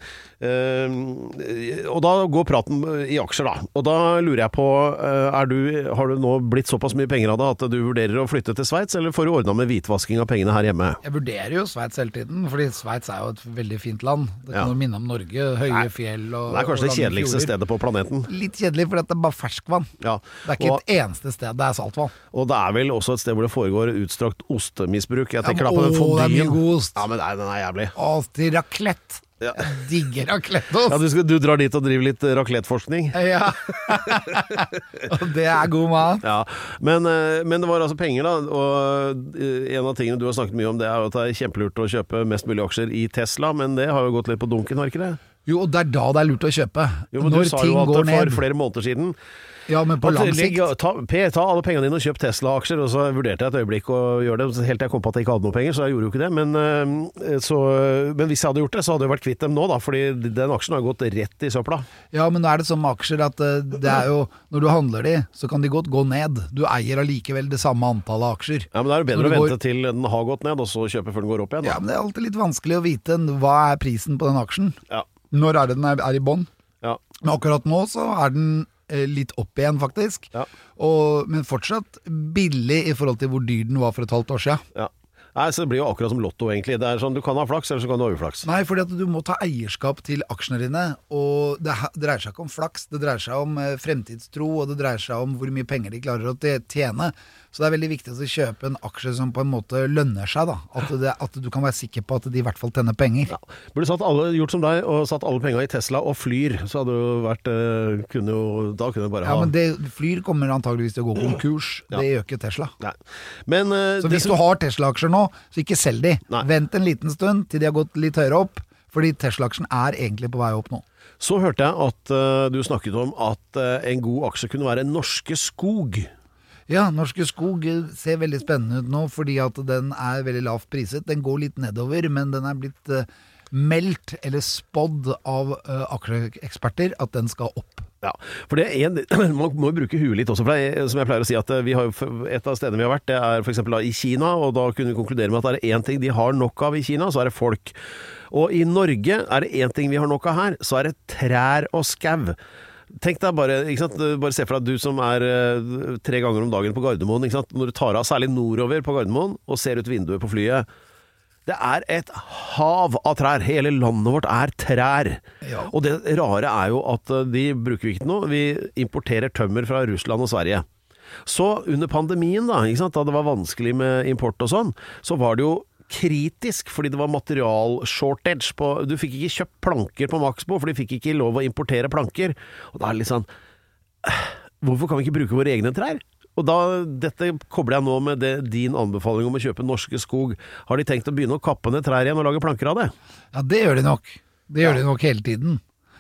og da går praten i aksjer da, og da lurer jeg på har du nå blitt såpass mye penger av det at du vurderer å flytte til Sveits, eller får du ordnet med hvitvasking av pengene her hjemme? Jeg vurderer jo Sveits hele tiden, fordi Sveits er jo et veldig fint land. Det kan jo minne om Norge, høye fjell og det er kanskje det kjedeligste stedet på planeten. Litt kjedelig, for det er bare ferskvann. Ja. Det er ikke et eneste sted, det er saltvann. Og det er vel også et sted hvor det foregår utstrakt ostemisbruk. Jeg tenker da på den fondyen. Det er mye god ost. Ja, men den er jævlig. Til raclette. Ja. Jeg digger racletteost. Ja, du drar dit og driver litt racletteforskning. Ja. Og det er god mat. Ja, men det var altså penger da, og en av tingene du har snakket mye om, det er jo at det er kjempelurt å kjøpe mest mulig aksjer i Tesla, men det har jo gått litt på dunken, har ikke det? Jo, og det da det lurt å kjøpe. Jo, men når du sa ting jo at går ned. for flere måneder siden Ja, men på lang sikt. Ta alle pengene dine og kjøp Tesla-aksjer, og så vurderte jeg et øyeblikk å gjøre det, helt til jeg kom på at jeg ikke hadde noe penger, så jeg gjorde jo ikke det. Men hvis jeg hadde gjort det, så hadde jeg vært kvitt dem nå, da, fordi den aksjen har gått rett i søpla. Ja, men nå det sånn med aksjer at det jo, når du handler de, så kan de godt gå ned. Du eier allikevel det samme antallet aksjer. Ja, men det jo bedre å vente til den har gått ned, og så kjøpe før den går opp igjen. Da. Ja, men det alltid litt vanskelig å vite hva prisen på den aksjen. Ja. Når det den i bånn? Ja. Men akkurat nå så den litt opp igjen faktisk, ja. Men fortsatt billig i forhold til hvor dyr den var for et halvt år siden. Ja. Nei, så det blir jo akkurat som lotto egentlig. Det sånn, du kan ha flaks, eller så kan du ha uflaks. Nei, fordi at du må ta eierskap til aksjene dine, og det dreier seg ikke om flaks, det dreier seg om fremtidstro, og det dreier seg om hvor mye penger de klarer å tjene. Så det veldig viktig å kjøpe en aksje som på en måte lønner seg, da. At du kan være sikker på at de i hvert fall tjener penger. Ja. Burde gjort som deg og satt alle pengene i Tesla og Flyr, så hadde det jo vært da kunne du bare ha... Ja, men Flyr kommer antageligvis til å gå konkurs. Ja. Det gjør ikke Tesla. Nei. Men, så hvis du har Tesla-aksjer nå, så ikke selg de. Nei. Vent en liten stund til de har gått litt høyere opp, fordi Tesla-aksjen egentlig på vei opp nå. Så hørte jeg at du snakket om at en god aksje kunne være Norske Skog. Ja, Norske Skog ser veldig spennende ut nå, fordi at den veldig lavt priset. Den går litt nedover, men den blitt meldt eller spådd av aksjeeksperter at den skal opp. Ja, for man må jo bruke huet litt også, for som jeg pleier å si at vi har et av stedene vi har vært, det for eksempel i Kina, og da kunne vi konkludere med at det en ting de har nok av i Kina, så det folk. Og i Norge det en ting vi har nok av her, så det trær og skau. Tenk deg bare, ikke sant? Bare se for deg du som 3 ganger om dagen på Gardermoen, ikke sant? Når du tar av særlig nordover på Gardermoen og ser ut vinduet på flyet. Det et hav av trær. Hele landet vårt trær. Ja. Og det rare jo at de bruker vi ikke nå. Vi importerer tømmer fra Russland og Sverige. Så under pandemien da, ikke sant? Da det var vanskelig med import og sånn, så var det jo kritisk, fordi det var material-shortage på, du fikk ikke kjøpt planker på Maxbo, for de fikk ikke lov å importere planker, og da litt sånn, hvorfor kan vi ikke bruke våre egne trær? Og dette kobler jeg nå med din anbefaling om å kjøpe Norske Skog. Har de tenkt å begynne å kappe ned trær igjen og lage planker av det? Ja, det gjør de nok. Det gjør de nok hele tiden.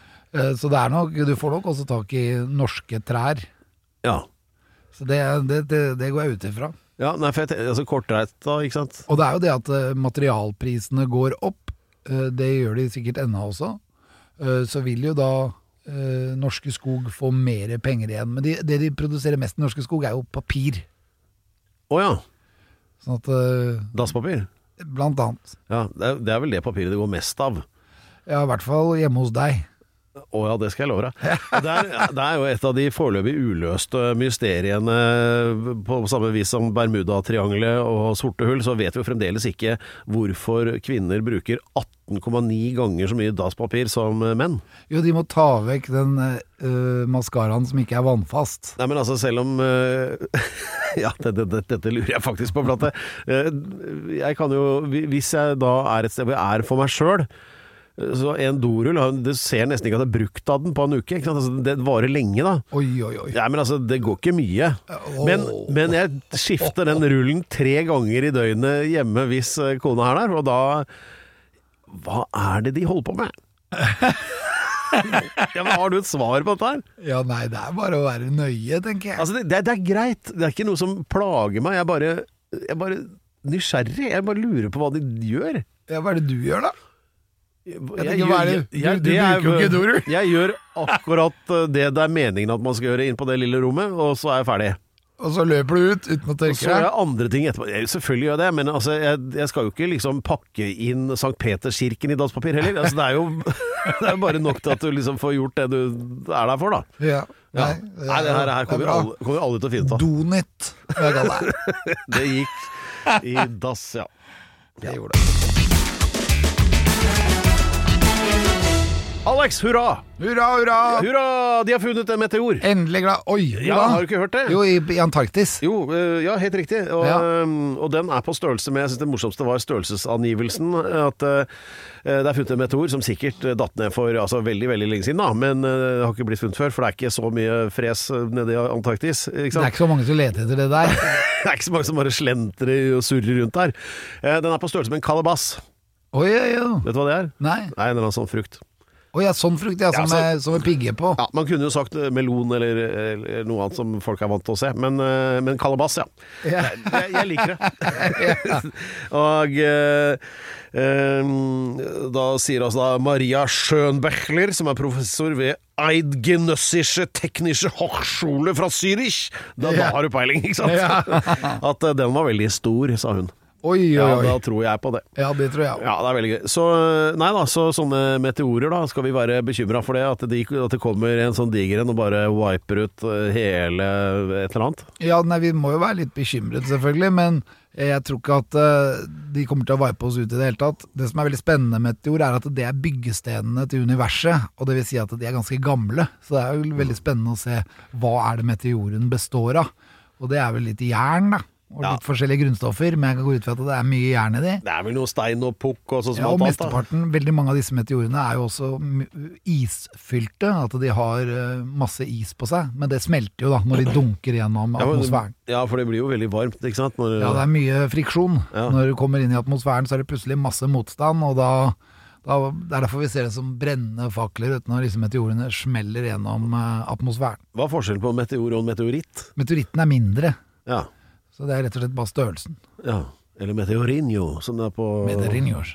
Så det nok, du får nok også tak i norske trær. Ja. Så det går jeg ut ifra. Ja, nei, for altså kortreist da, ikke sant? Og det jo det at materialprisene går opp, det gjør de sikkert ennå også, så vil jo da Norske Skog få mer penger igjen. Men det de produserer mest i Norske Skog jo papir. Åja. Sånn at dasspapir? Blant annet. Ja, det vel det papiret det går mest av. Ja, i hvert fall hjemme hos deg. Ja, det skal jeg love deg. Det jo et av de foreløpig uløste mysteriene på samme vis som Bermuda-triangelet og sorte hull, så vet vi jo fremdeles ikke hvorfor kvinner bruker 18,9 ganger så mye dasspapir som menn. Jo, de må ta vekk den maskaraen som ikke vannfast. Nei, men altså, selv om ja, dette lurer jeg faktisk på, for at jeg kan jo, hvis jeg da et sted hvor jeg for meg selv, så en dorull, du ser nesten ikke at jeg brukt av den på en uke, ikke sant? Altså, det varer lenge da. Oi. Ja, men altså, det går ikke mye. Men jeg skifter den rullen 3 ganger i døgnet hjemme hvis kona der, og da, hva det de holder på med? Ja, men har du et svar på dette her? Ja, nei, det bare å være nøye, tenker jeg. Altså, det greit, det ikke noe som plager meg, jeg bare nysgjerrig, jeg bare lurer på hva de gjør. Ja, hva det du gjør da? Du bruker jo ikke dorull. Jeg gjør akkurat det meningen at man skal gjøre inn på det lille rommet, og så jeg ferdig. Og så løper du ut uten å tørke deg? Og så gjør jeg andre ting etterpå. Selvfølgelig gjør jeg det, men altså, jeg skal jo ikke liksom pakke inn Sankt Peterskirken i dasspapir heller. Altså, det jo bare nok til at du liksom får gjort det du der for, da. Ja. Nei, det her kommer alle til å finne ut av. Donit, jeg kaller det. Det gikk i dass, ja. Det gjorde det. Alex, hurra! Hurra, hurra! Hurra! De har funnet en meteor. Endelig glad. Oi, ja, har du ikke hørt det? Jo, i Antarktis. Jo, ja, helt riktig. Og den på størrelse med, jeg synes det morsomste var størrelsesangivelsen, at det funnet en meteor som sikkert datt ned for veldig, veldig lenge siden, da, men det har ikke blitt funnet før, for det ikke så mye fres nede i Antarktis. Ikke sant? Det ikke så mange som leter etter det der. Det ikke så mange som bare slentrer og surrer rundt der. Den på størrelse med en kalabass. Oi. Vet du hva det Nei. Nei, den sånn frukt. Sånn frukt, som en pigge på. Ja, man kunne jo sagt melon eller noe annet som folk er vant til å se, men kalabass, ja. Jeg liker det. Og da sier altså Maria Schönbechler, som er professor ved Eidgenössische Technische Hochschule fra Zürich. Da har du peiling, ikke sant? At den var veldig stor, sa hun. Oi. Ja, da tror jeg på det. Ja, det tror jeg. Ja, det er veldig gøy. Så sånne meteorer da, skal vi være bekymret for det? At det kommer en sånn diger og bare wiper ut hele et eller annet? Ja, vi må jo være litt bekymret selvfølgelig, men jeg tror ikke at de kommer til å wipe oss ut i det hele tatt. Det som er veldig spennende med meteor er at det er byggestenene til universet, og det vil si at de er ganske gamle. Så det er jo veldig spennende å se hva er det meteoren består av. Og det er vel litt jern da. Og litt forskjellige grunnstoffer, men jeg kan gå ut fra at det er mye jern i de. Det er vel noe stein og pukk og sånn som og mesteparten, veldig mange av disse meteorene er jo også isfylte, at de har masse is på seg, men det smelter jo da, når de dunker gjennom atmosfæren. Ja, for det blir jo veldig varmt, ikke sant? Ja, det er mye friksjon. Ja. Når du kommer inn i atmosfæren, så er det plutselig masse motstand, og det er derfor vi ser det som brennende fakler når disse meteorene smeller gjennom atmosfæren. Hva er forskjellen på meteor og en meteoritt? Meteoritten er mindre. Ja. Så det er rett og slett bare størrelsen. Ja, eller meteorinho, som det er på... Meteorinhos.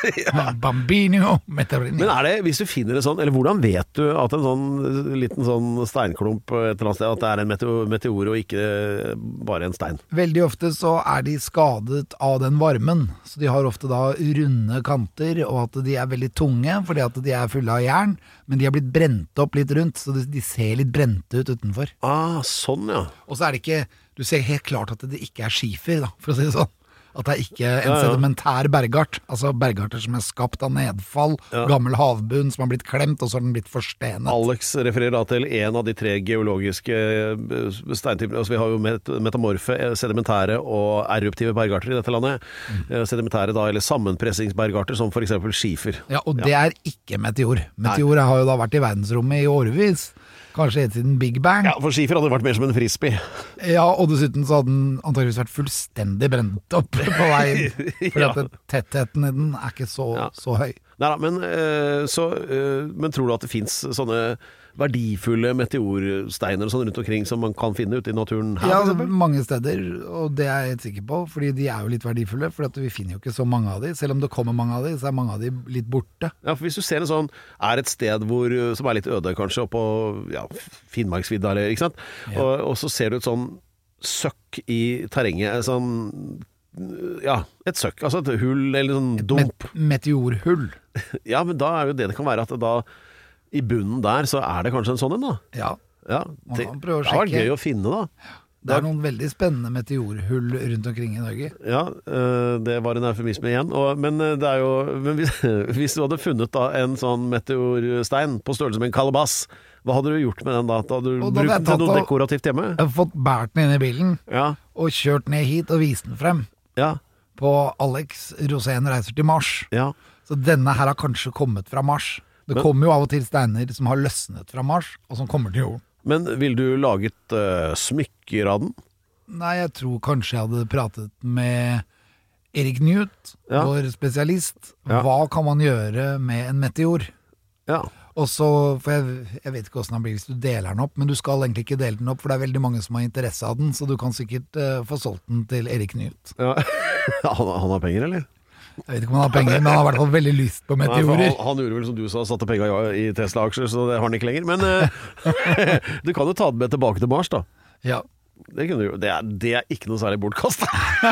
Bambino, meteorinho. Men er det, hvis du finner det sånn, eller hvordan vet du at en sånn liten sånn steinklump et eller annet sted, at det er en meteor og ikke bare en stein? Veldig ofte så er de skadet av den varmen, så de har ofte da runde kanter, og at de er veldig tunge, fordi at de er fulle av jern, men de har blitt brent opp litt rundt, så de ser litt brent ut utenfor. Sånn ja. Og så er det ikke, du ser helt klart at det ikke er skifer da, for å si det sånn. At det er ikke en sedimentær bergart, altså bergarter som er skapt av nedfall, gammel havbunn som har blitt klemt, og så har den blitt forstenet. Alex refererer da til en av de 3 geologiske steintypene. Altså vi har jo metamorfe, sedimentære og eruptive bergarter i dette landet. Sedimentære da, eller sammenpressingsbergarter, som for eksempel skifer. Ja, og det er ikke meteor. Meteor har jo da vært i verdensrommet i årevis. Kanskje helt siden Big Bang. Ja, for skifer hadde vært mer som en frisbee. Ja, og dessuten så hadde den antageligvis vært fullstendig brent opp på veien. Fordi at tettheten i den er ikke så høy. Neida, men tror du at det finnes sånne verdifulle meteorsteiner og sånn rundt omkring som man kan finne ute i naturen her? Ja, mange steder, og det er jeg helt sikker på, fordi de er jo litt verdifulle, for vi finner jo ikke så mange av de. Selv om det kommer mange av de, så er mange av de litt borte. Ja, for hvis du ser en sånn, er et sted som er litt øde kanskje, oppå Finnmarksvidda, eller ikke sant? Ja. Og så ser du et sånn søkk i terrenget, et søkk, altså et hull eller sånn dump. Meteorhull. Ja, men da er jo det kan være at da i bunnen der så er det kanskje en sånn en da. Ja, det har vært gøy å finne da. Det er noen veldig spennende meteorhull rundt omkring i Norge. Ja, det var en eufemisme igjen. Men det er jo hvis du hadde funnet da en sånn meteorstein på størrelse med en kalabass, hva hadde du gjort med den da? Hadde du brukt den til noe dekorativt hjemme? Jeg har fått bært den inn i bilen og kjørt ned hit og vist den frem. På Alex Rosén reiser til Mars. Så denne her har kanskje kommet fra Mars. Det kommer jo av og til steiner som har løsnet fra Mars, og som kommer til jorden. Men vil du laget smykker av den? Nei, jeg tror kanskje jeg hadde pratet med Erik Newt, vår spesialist. Hva kan man gjøre med en meteor? Ja. Og så, for jeg vet ikke hvordan den blir hvis du deler den opp, men du skal egentlig ikke dele den opp, for det er veldig mange som har interesse av den, så du kan sikkert få solgt den til Erik Newt. Ja. Han har penger, eller? Jeg vet ikke om han har penger, men han har i hvert fall veldig lyst på meteorer. Nei, han gjorde vel som du sa, satte penger i Tesla-aksjer, så det har han ikke lenger. Men du kan jo ta det med tilbake til Mars, da. Ja. Det kunne du jo. Det er ikke noe særlig bortkast.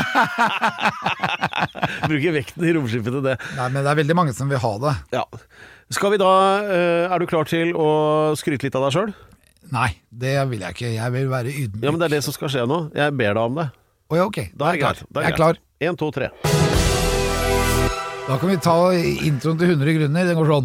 Bruker vekten i romskipet til det. Nei, men det er veldig mange som vil ha det. Ja. Skal vi da, er du klar til å skryte litt av deg selv? Nei, det vil jeg ikke. Jeg vil være ydmyk. Ja, men det er det som skal skje nå. Jeg ber deg om det. Ok, da er jeg klar. Jeg er klar. 1, 2, 3. Da kan vi ta introen til 100 grunner. Den går sånn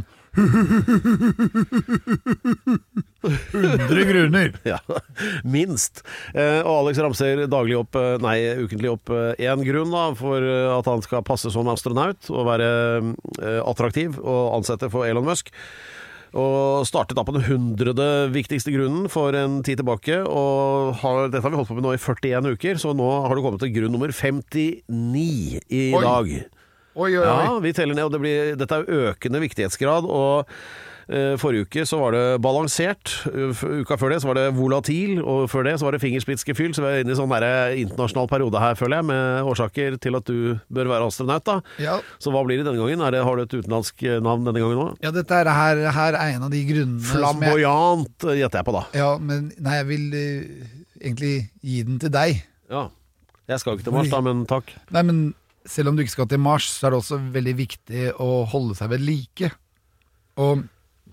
100 grunner. Ja, minst. Og Alex ramser ukentlig opp 1 grunn da, for at han skal passe som astronaut og være attraktiv og ansette for Elon Musk. Og startet da på den 100. viktigste grunnen for en tid tilbake, og dette har vi holdt på med nå i 41 uker, så nå har du kommet til grunn nummer 59 i dag. Oi. Ja, vi teller ned, og dette er økende viktighetsgrad, og Forrige uke så var det balansert, uka før det så var det volatil, og før det så var det fingerspitzgefühl, så vi er inne i sånn der internasjonal periode her, føler jeg, med årsaker til at du bør være astronaut da. Ja. Så hva blir det denne gangen? Har du et utenlandsk navn denne gangen også? Ja, dette her er en av de grunnene Flamboyant, gjetter jeg på da. Ja, men nei, jeg vil egentlig gi den til deg. Ja, jeg skal ikke til Mars da, men takk. Nei, men selv om du ikke skal til Mars, så er det også veldig viktig å holde seg ved like. Og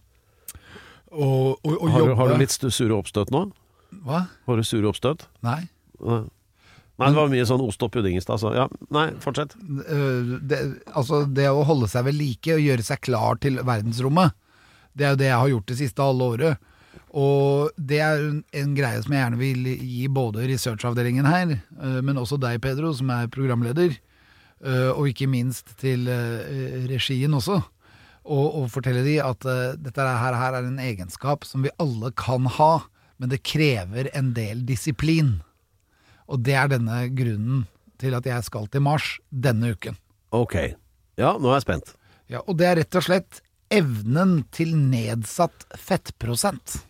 jobbe. Har du litt sure oppstøt nå? Hva? Har du sure oppstøt? Nei. Nei, det var mye sånn ost og pudding i sted, så ja, nei, fortsett. Det å holde seg ved like og gjøre seg klar til verdensrommet, det er jo det jeg har gjort det siste halve året. Og det er en greie som jeg gjerne vil gi både researchavdelingen her, men også deg, Pedro, som er programleder, og ikke minst til regien også. Og fortelle de at dette her er en egenskap som vi alle kan ha, men det krever en del disiplin. Og det er denne grunnen til at jeg skal til Mars denne uken. Ok. Ja, nå er jeg spent. Ja, og det er rett og slett evnen til nedsatt fettprosent.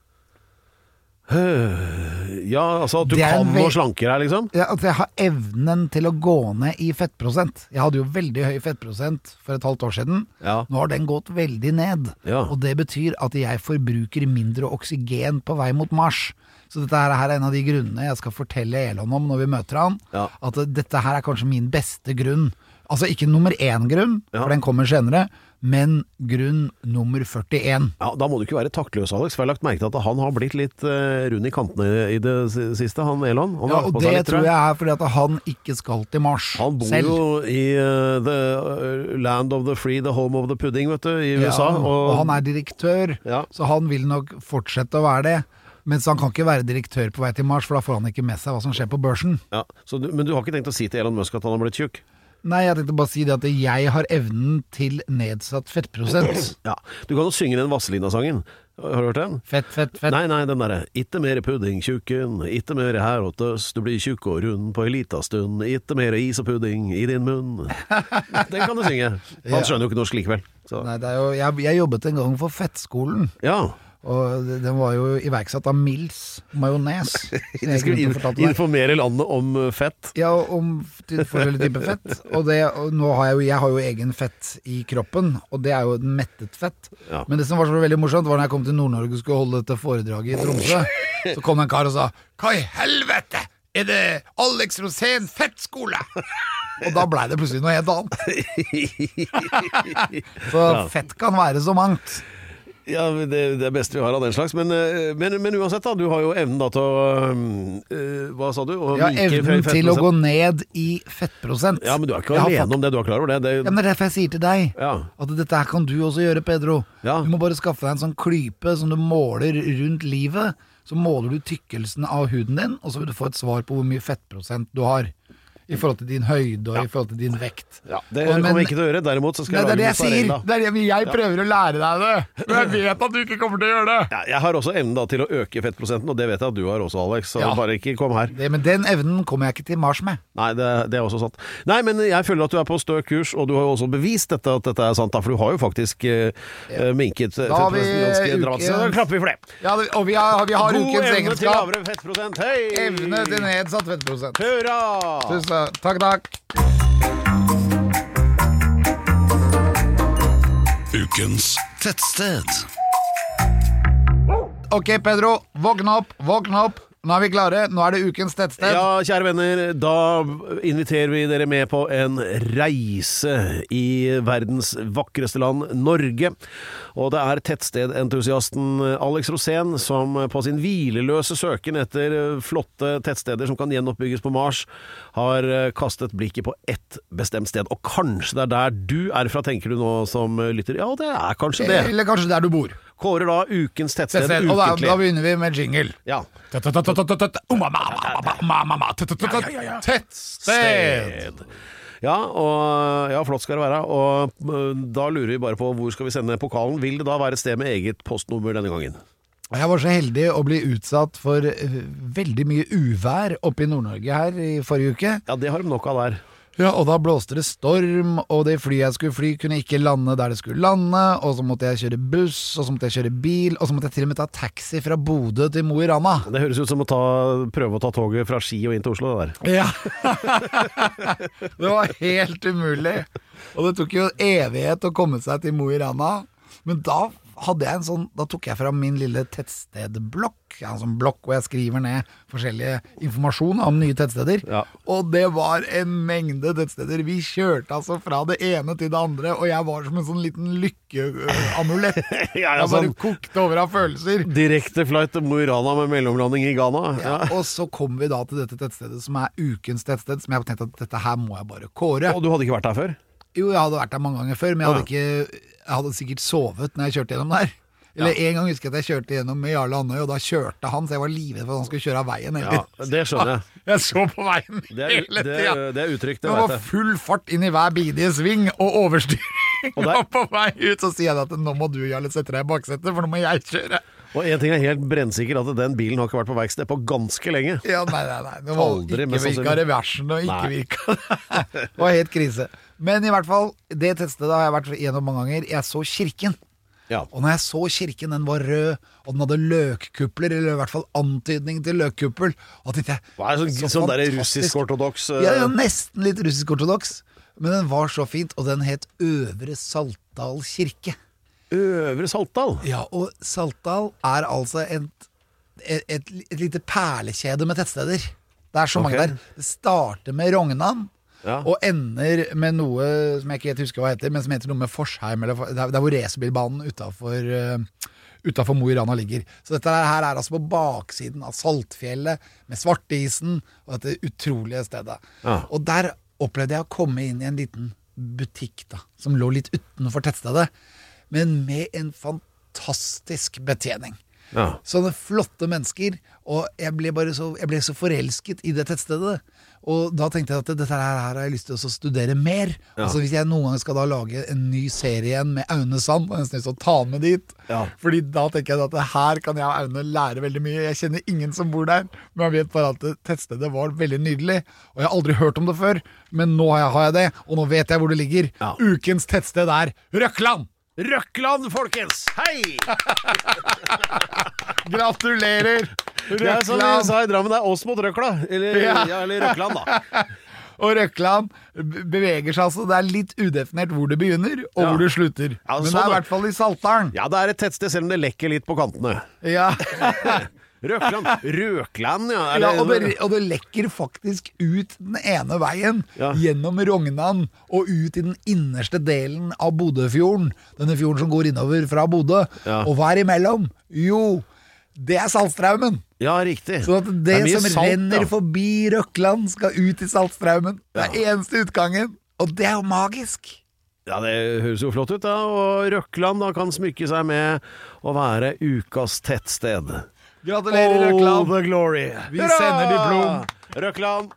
Ja, altså at du kan nå slanke deg, liksom? Ja, at jeg har evnen til å gå ned i fettprosent. Jeg hadde jo veldig høy fettprosent for et halvt år siden. Ja. Nå har den gått veldig ned. Ja. Og det betyr at jeg forbruker mindre oksygen på vei mot Mars. Så dette her er en av de grunnene jeg skal fortelle Elon om når vi møter han. Ja. At dette her er kanskje min beste grunn. Altså ikke nummer 1 grunn, for den kommer senere, men grunn nummer 41. Ja, da må du ikke være taktløs, Alex, for jeg har lagt merke til at han har blitt litt rund i kantene i det siste, han Elon. Ja, og det tror jeg er fordi at han ikke skal til Mars selv. Han bor jo i the land of the free, the home of the pudding, vet du, i USA. Og han er direktør, så han vil nok fortsette å være det. Mens han kan ikke være direktør på vei til Mars, for da får han ikke med seg hva som skjer på børsen. Ja, men du har ikke tenkt å si til Elon Musk at han har blitt tjukk? Nei, jeg tenkte bare å si det at jeg har evnen til nedsatt fettprosent. Ja, du kan jo synge den Vazelina-sangen. Har du hørt den? Fett. Nei, den der Itte mer pudding, tjukken, itte mer her og tøss, du blir tjukk og rund på en liten stund, itte mer is og pudding i din munn. Den kan du synge. Han skjønner jo ikke norsk likevel. Så. Nei, det er jo, jeg jobbet en gang for Fettskolen. Ja. Og den var jo iverksatt av Mills majones. De skulle informere landet om fett. Ja, om forskjellige typer fett. Og nå har jeg har jo egen fett i kroppen, og det er jo en mettet fett. Ja. Men det som var så veldig morsomt var når jeg kom til Nord-Norge og skulle holde dette foredraget i Tromsø, så kom en kar og sa: "Hva i helvete? Er det Alex Rosén fettskole?" Og da ble det plutselig noe helt annet. Så fett kan være så mangt. Ja, det er best vi har av den slags. Men uansett da, du har jo evnen da til å hva sa du? Ja, evnen til å gå ned i fettprosent. Ja, men du er ikke alene om det, du er klar over det. Ja, men det er derfor jeg sier til deg at dette her kan du også gjøre, Pedro. Ja. Du må bare skaffe deg en sånn klype som du måler rundt livet. Så måler du tykkelsen av huden din, og så vil du få et svar på hvor mye fettprosent du har. I forhold til din høyde og i forhold til din vekt. Ja, det kommer jeg ikke til å gjøre. Derimot så skal jeg lage mozzarella. Det er det jeg prøver å lære deg det. Men jeg vet at du ikke kommer til å gjøre det. Ja, jeg har også evnen da til å øke fettprosenten, og det vet jeg at du har også, Alex. Så bare ikke kom her. Men den evnen kommer jeg ikke til Mars med. Nei, det er også sant. Nei, men jeg føler at du er på stø kurs, og du har jo også bevist at dette er sant, da, for du har jo faktisk minket fettprosenten ganske dramatisk. Da klapper vi for det. Ja, og vi har ukens egenskap. God evne til lavere fettprosent. Hei! Evne til nedsatt fettprosent. Hurra! Takk. Ukens tettsted. Ok, Pedro, våkne opp. Nå er vi klare, nå er det ukens tettsted. Ja, kjære venner, da inviterer vi dere med på en reise i verdens vakreste land, Norge. Og det er tettstedentusiasten Alex Rosén som på sin hvileløse søken etter flotte tettsteder som kan gjenoppbygges på Mars, har kastet blikket på ett bestemt sted. Og kanskje det er der du er fra, tenker du nå som lytter. Ja, det er kanskje det. Eller kanskje der du bor. Kårer da ukens tettsted ukentlig. Og da begynner vi med jingle. Ja. Tettsted. Ja, og flott skal det være. Og da lurer vi bare på hvor skal vi sende pokalen. Vil det da være et sted med eget postnummer denne gangen? Jeg var så heldig å bli utsatt for veldig mye uvær oppe i Nord-Norge her i forrige uke. Ja, det har de nok av der. Ja, og da blåste det storm, og det flyet jeg skulle fly kunne ikke lande der det skulle lande, og så måtte jeg kjøre buss, og så måtte jeg kjøre bil, og så måtte jeg til og med ta taxi fra Bodø til Mo i Rana. Det høres ut som å prøve å ta toget fra Ski og inn til Oslo, det der. Ja. Det var helt umulig. Og det tok jo evighet å komme seg til Mo i Rana, men da tok jeg fram min lille tettstedblokk, en sånn blokk hvor jeg skriver ned forskjellige informasjon om nye tettsteder, og det var en mengde tettsteder. Vi kjørte altså fra det ene til det andre, og jeg var som en sånn liten lykkeamulett. Jeg bare kokte over av følelser. Direkte flight til Mo i Rana med mellomlanding i Ghana. Ja, og så kom vi da til dette tettstedet som ukens tettsted, som jeg tenkte at dette her må jeg bare kåre. Og du hadde ikke vært der før? Jo, jeg hadde vært der mange ganger før, men jeg hadde sikkert sovet når jeg kjørte gjennom der. Eller en gang husker jeg at jeg kjørte gjennom med Jarle Andøy, og da kjørte han, så jeg var livet for at han skulle kjøre av veien. Ja, det skjønner jeg. Jeg så på veien hele tiden. Det uttrykk, det vet jeg. Det var full fart inn i hver bidige sving, og overstyring. Og på vei ut så sier jeg at nå må du, Jarle, sette deg i baksetet, for nå må jeg kjøre. Og en ting er helt brennsikker, at den bilen har ikke vært på verksted på ganske lenge. Ja, nei. Det var ikke virka reversen, og ikke virka. Det var helt krise. Men i hvert fall, det tettstedet har jeg vært gjennom mange ganger. Jeg så kirken. Ja. Og når jeg så kirken, den var rød, og den hadde løkkupler, eller i hvert fall antydning til løkkuppel. Og tenkte jeg, hva sånn der russisk-ortodoks? Ja, nesten litt russisk-ortodoks. Men den var så fint, og den het Øvre Saltdal kirke. Øvre Saltdal? Ja, og Saltdal er altså et lite perlekjede med tettsteder. Det er så mange der. Det starter med Rognan, og ender med noe som jeg ikke helt husker hva heter, men som heter noe med Forsheim, eller det er hvor racerbilbanen utenfor Mo i Rana ligger. Så dette her er altså på baksiden av Saltfjellet, med Svartisen, og dette utrolige stedet. Og der opplevde jeg å komme inn i en liten butikk da, som lå litt utenfor tettstedet, men med en fantastisk betjening. Sånne flotte mennesker, og jeg ble så forelsket i det tettstedet, og da tenkte jeg at dette her har jeg lyst til å studere mer. Altså hvis jeg noen gang skal da lage en ny serie igjen med Aune Sand, og nesten lyst til å ta med dit, fordi da tenker jeg at her kan jeg og Aune lære veldig mye. Jeg kjenner ingen som bor der, men jeg vet bare at tettstedet var veldig nydelig, og jeg har aldri hørt om det før, men nå har jeg det, og nå vet jeg hvor det ligger. Ukens tettsted er Røkland! Røkland, folkens! Hei! Gratulerer! Det er som jeg sa i Drammen, det er oss mot Røkla. Eller Røkland, da. Og Røkland beveger seg altså. Det er litt udefinert hvor det begynner, og hvor det slutter. Men det er i hvert fall i Saltdalen. Ja, det er et tettsted, selv om det lekker litt på kantene. Ja. Røkland, og det lekker faktisk ut den ene veien gjennom Rognan og ut i den innerste delen av Bodøfjorden, denne fjorden som går innover fra Bodø, og hva er imellom? Jo, det er Saltstraumen. Ja, riktig. Så at det som renner forbi Røkland skal ut i Saltstraumen. Det er eneste utgangen, og det er jo magisk. Ja, det høres jo flott ut da, og Røkland da kan smykke seg med å være ukas tettsted. Gratulerer, Røkland. All the glory. Vi sender diplom. Røkland.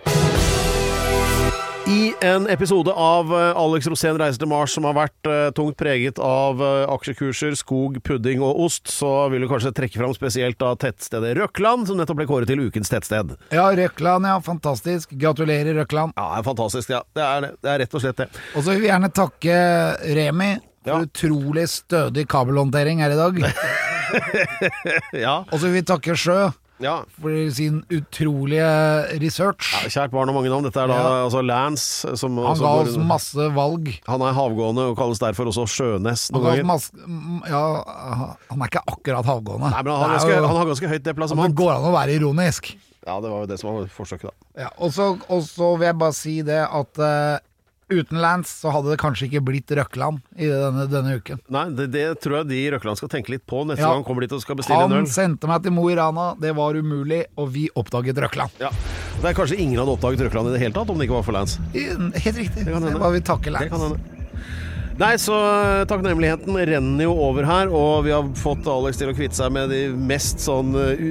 I en episode av Alex Rosén reiser til Mars som har vært tungt preget av aksjekurser, skog, pudding og ost, så vil du kanskje trekke fram spesielt da tettstedet Røkland, som nettopp ble kåret til ukens tettsted. Ja, Røkland, fantastisk. Gratulerer, Røkland. Ja, det er fantastisk, Det er rett og slett det. Og så vil vi gjerne takke Remi for utrolig stødig kabelhåndtering her i dag. Og så vil vi takke Sjø for sin utrolige research. Kjært barn og mange navn. Dette er da altså Lance som, han ga oss masse valg. Han er havgående og kalles derfor også Sjønes noen ganger. Han er ikke akkurat havgående. Nei, men han har ganske høyt deplassement. Det går an å være ironisk. Ja, det var jo det som var forsøket da. Og så vil jeg bare si det at uten Lance så hadde det kanskje ikke blitt Røkland i denne uken. Nei, det tror jeg de i Røkland skal tenke litt på neste gang han kommer dit og skal bestille en øl. Han sendte meg til Mo i Rana, det var umulig, og vi oppdaget Røkland. Ja, det er kanskje ingen hadde oppdaget Røkland i det hele tatt om det ikke var for Lance. Helt riktig, det var vi takke Lance. Det kan hende. Nei, så takknemligheten renner jo over her, og vi har fått Alex til å kvitte seg med de mest sånn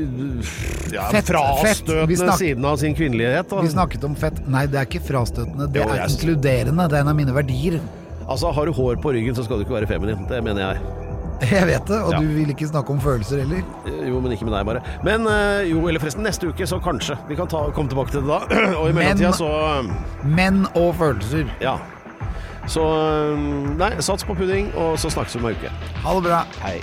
frastøtende siden av sin kvinnelighet. Vi snakket om fett. Nei, det er ikke frastøtende, det er inkluderende. Det er en av mine verdier. Altså, har du hår på ryggen, så skal du ikke være feminin. Det mener jeg. Jeg vet det, og Ja. du vil ikke snakke om følelser heller. Jo, men ikke med deg bare. Men eller forresten, neste uke så kanskje. Vi kan komme tilbake til det da. Og i mellomtida så... Menn og følelser. Ja. Så nei, sats på pudding, og så snakkes vi om en uke. Ha det bra. Hei.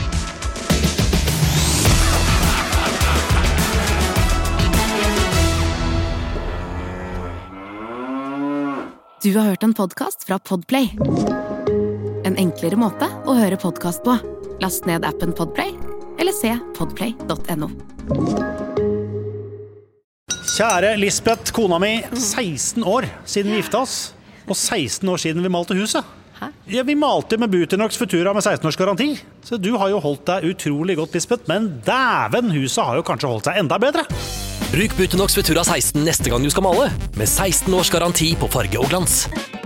Du har hørt en podcast fra Podplay. En enklere måte å høre podcast på. Last ned appen Podplay, eller se podplay.no. Kjære Lisbeth, kona mi, 16 år siden vi gifta oss, og 16 år siden vi malte huset. Ja, vi malte med Butenax Futura med 16 års garanti, så du har jo holdt deg utrolig godt, Lisbeth, men dæven, huset har jo kanskje holdt seg enda bedre. Bruk Butenax Futura 16 neste gang du skal male, med 16 års garanti på farge og glans.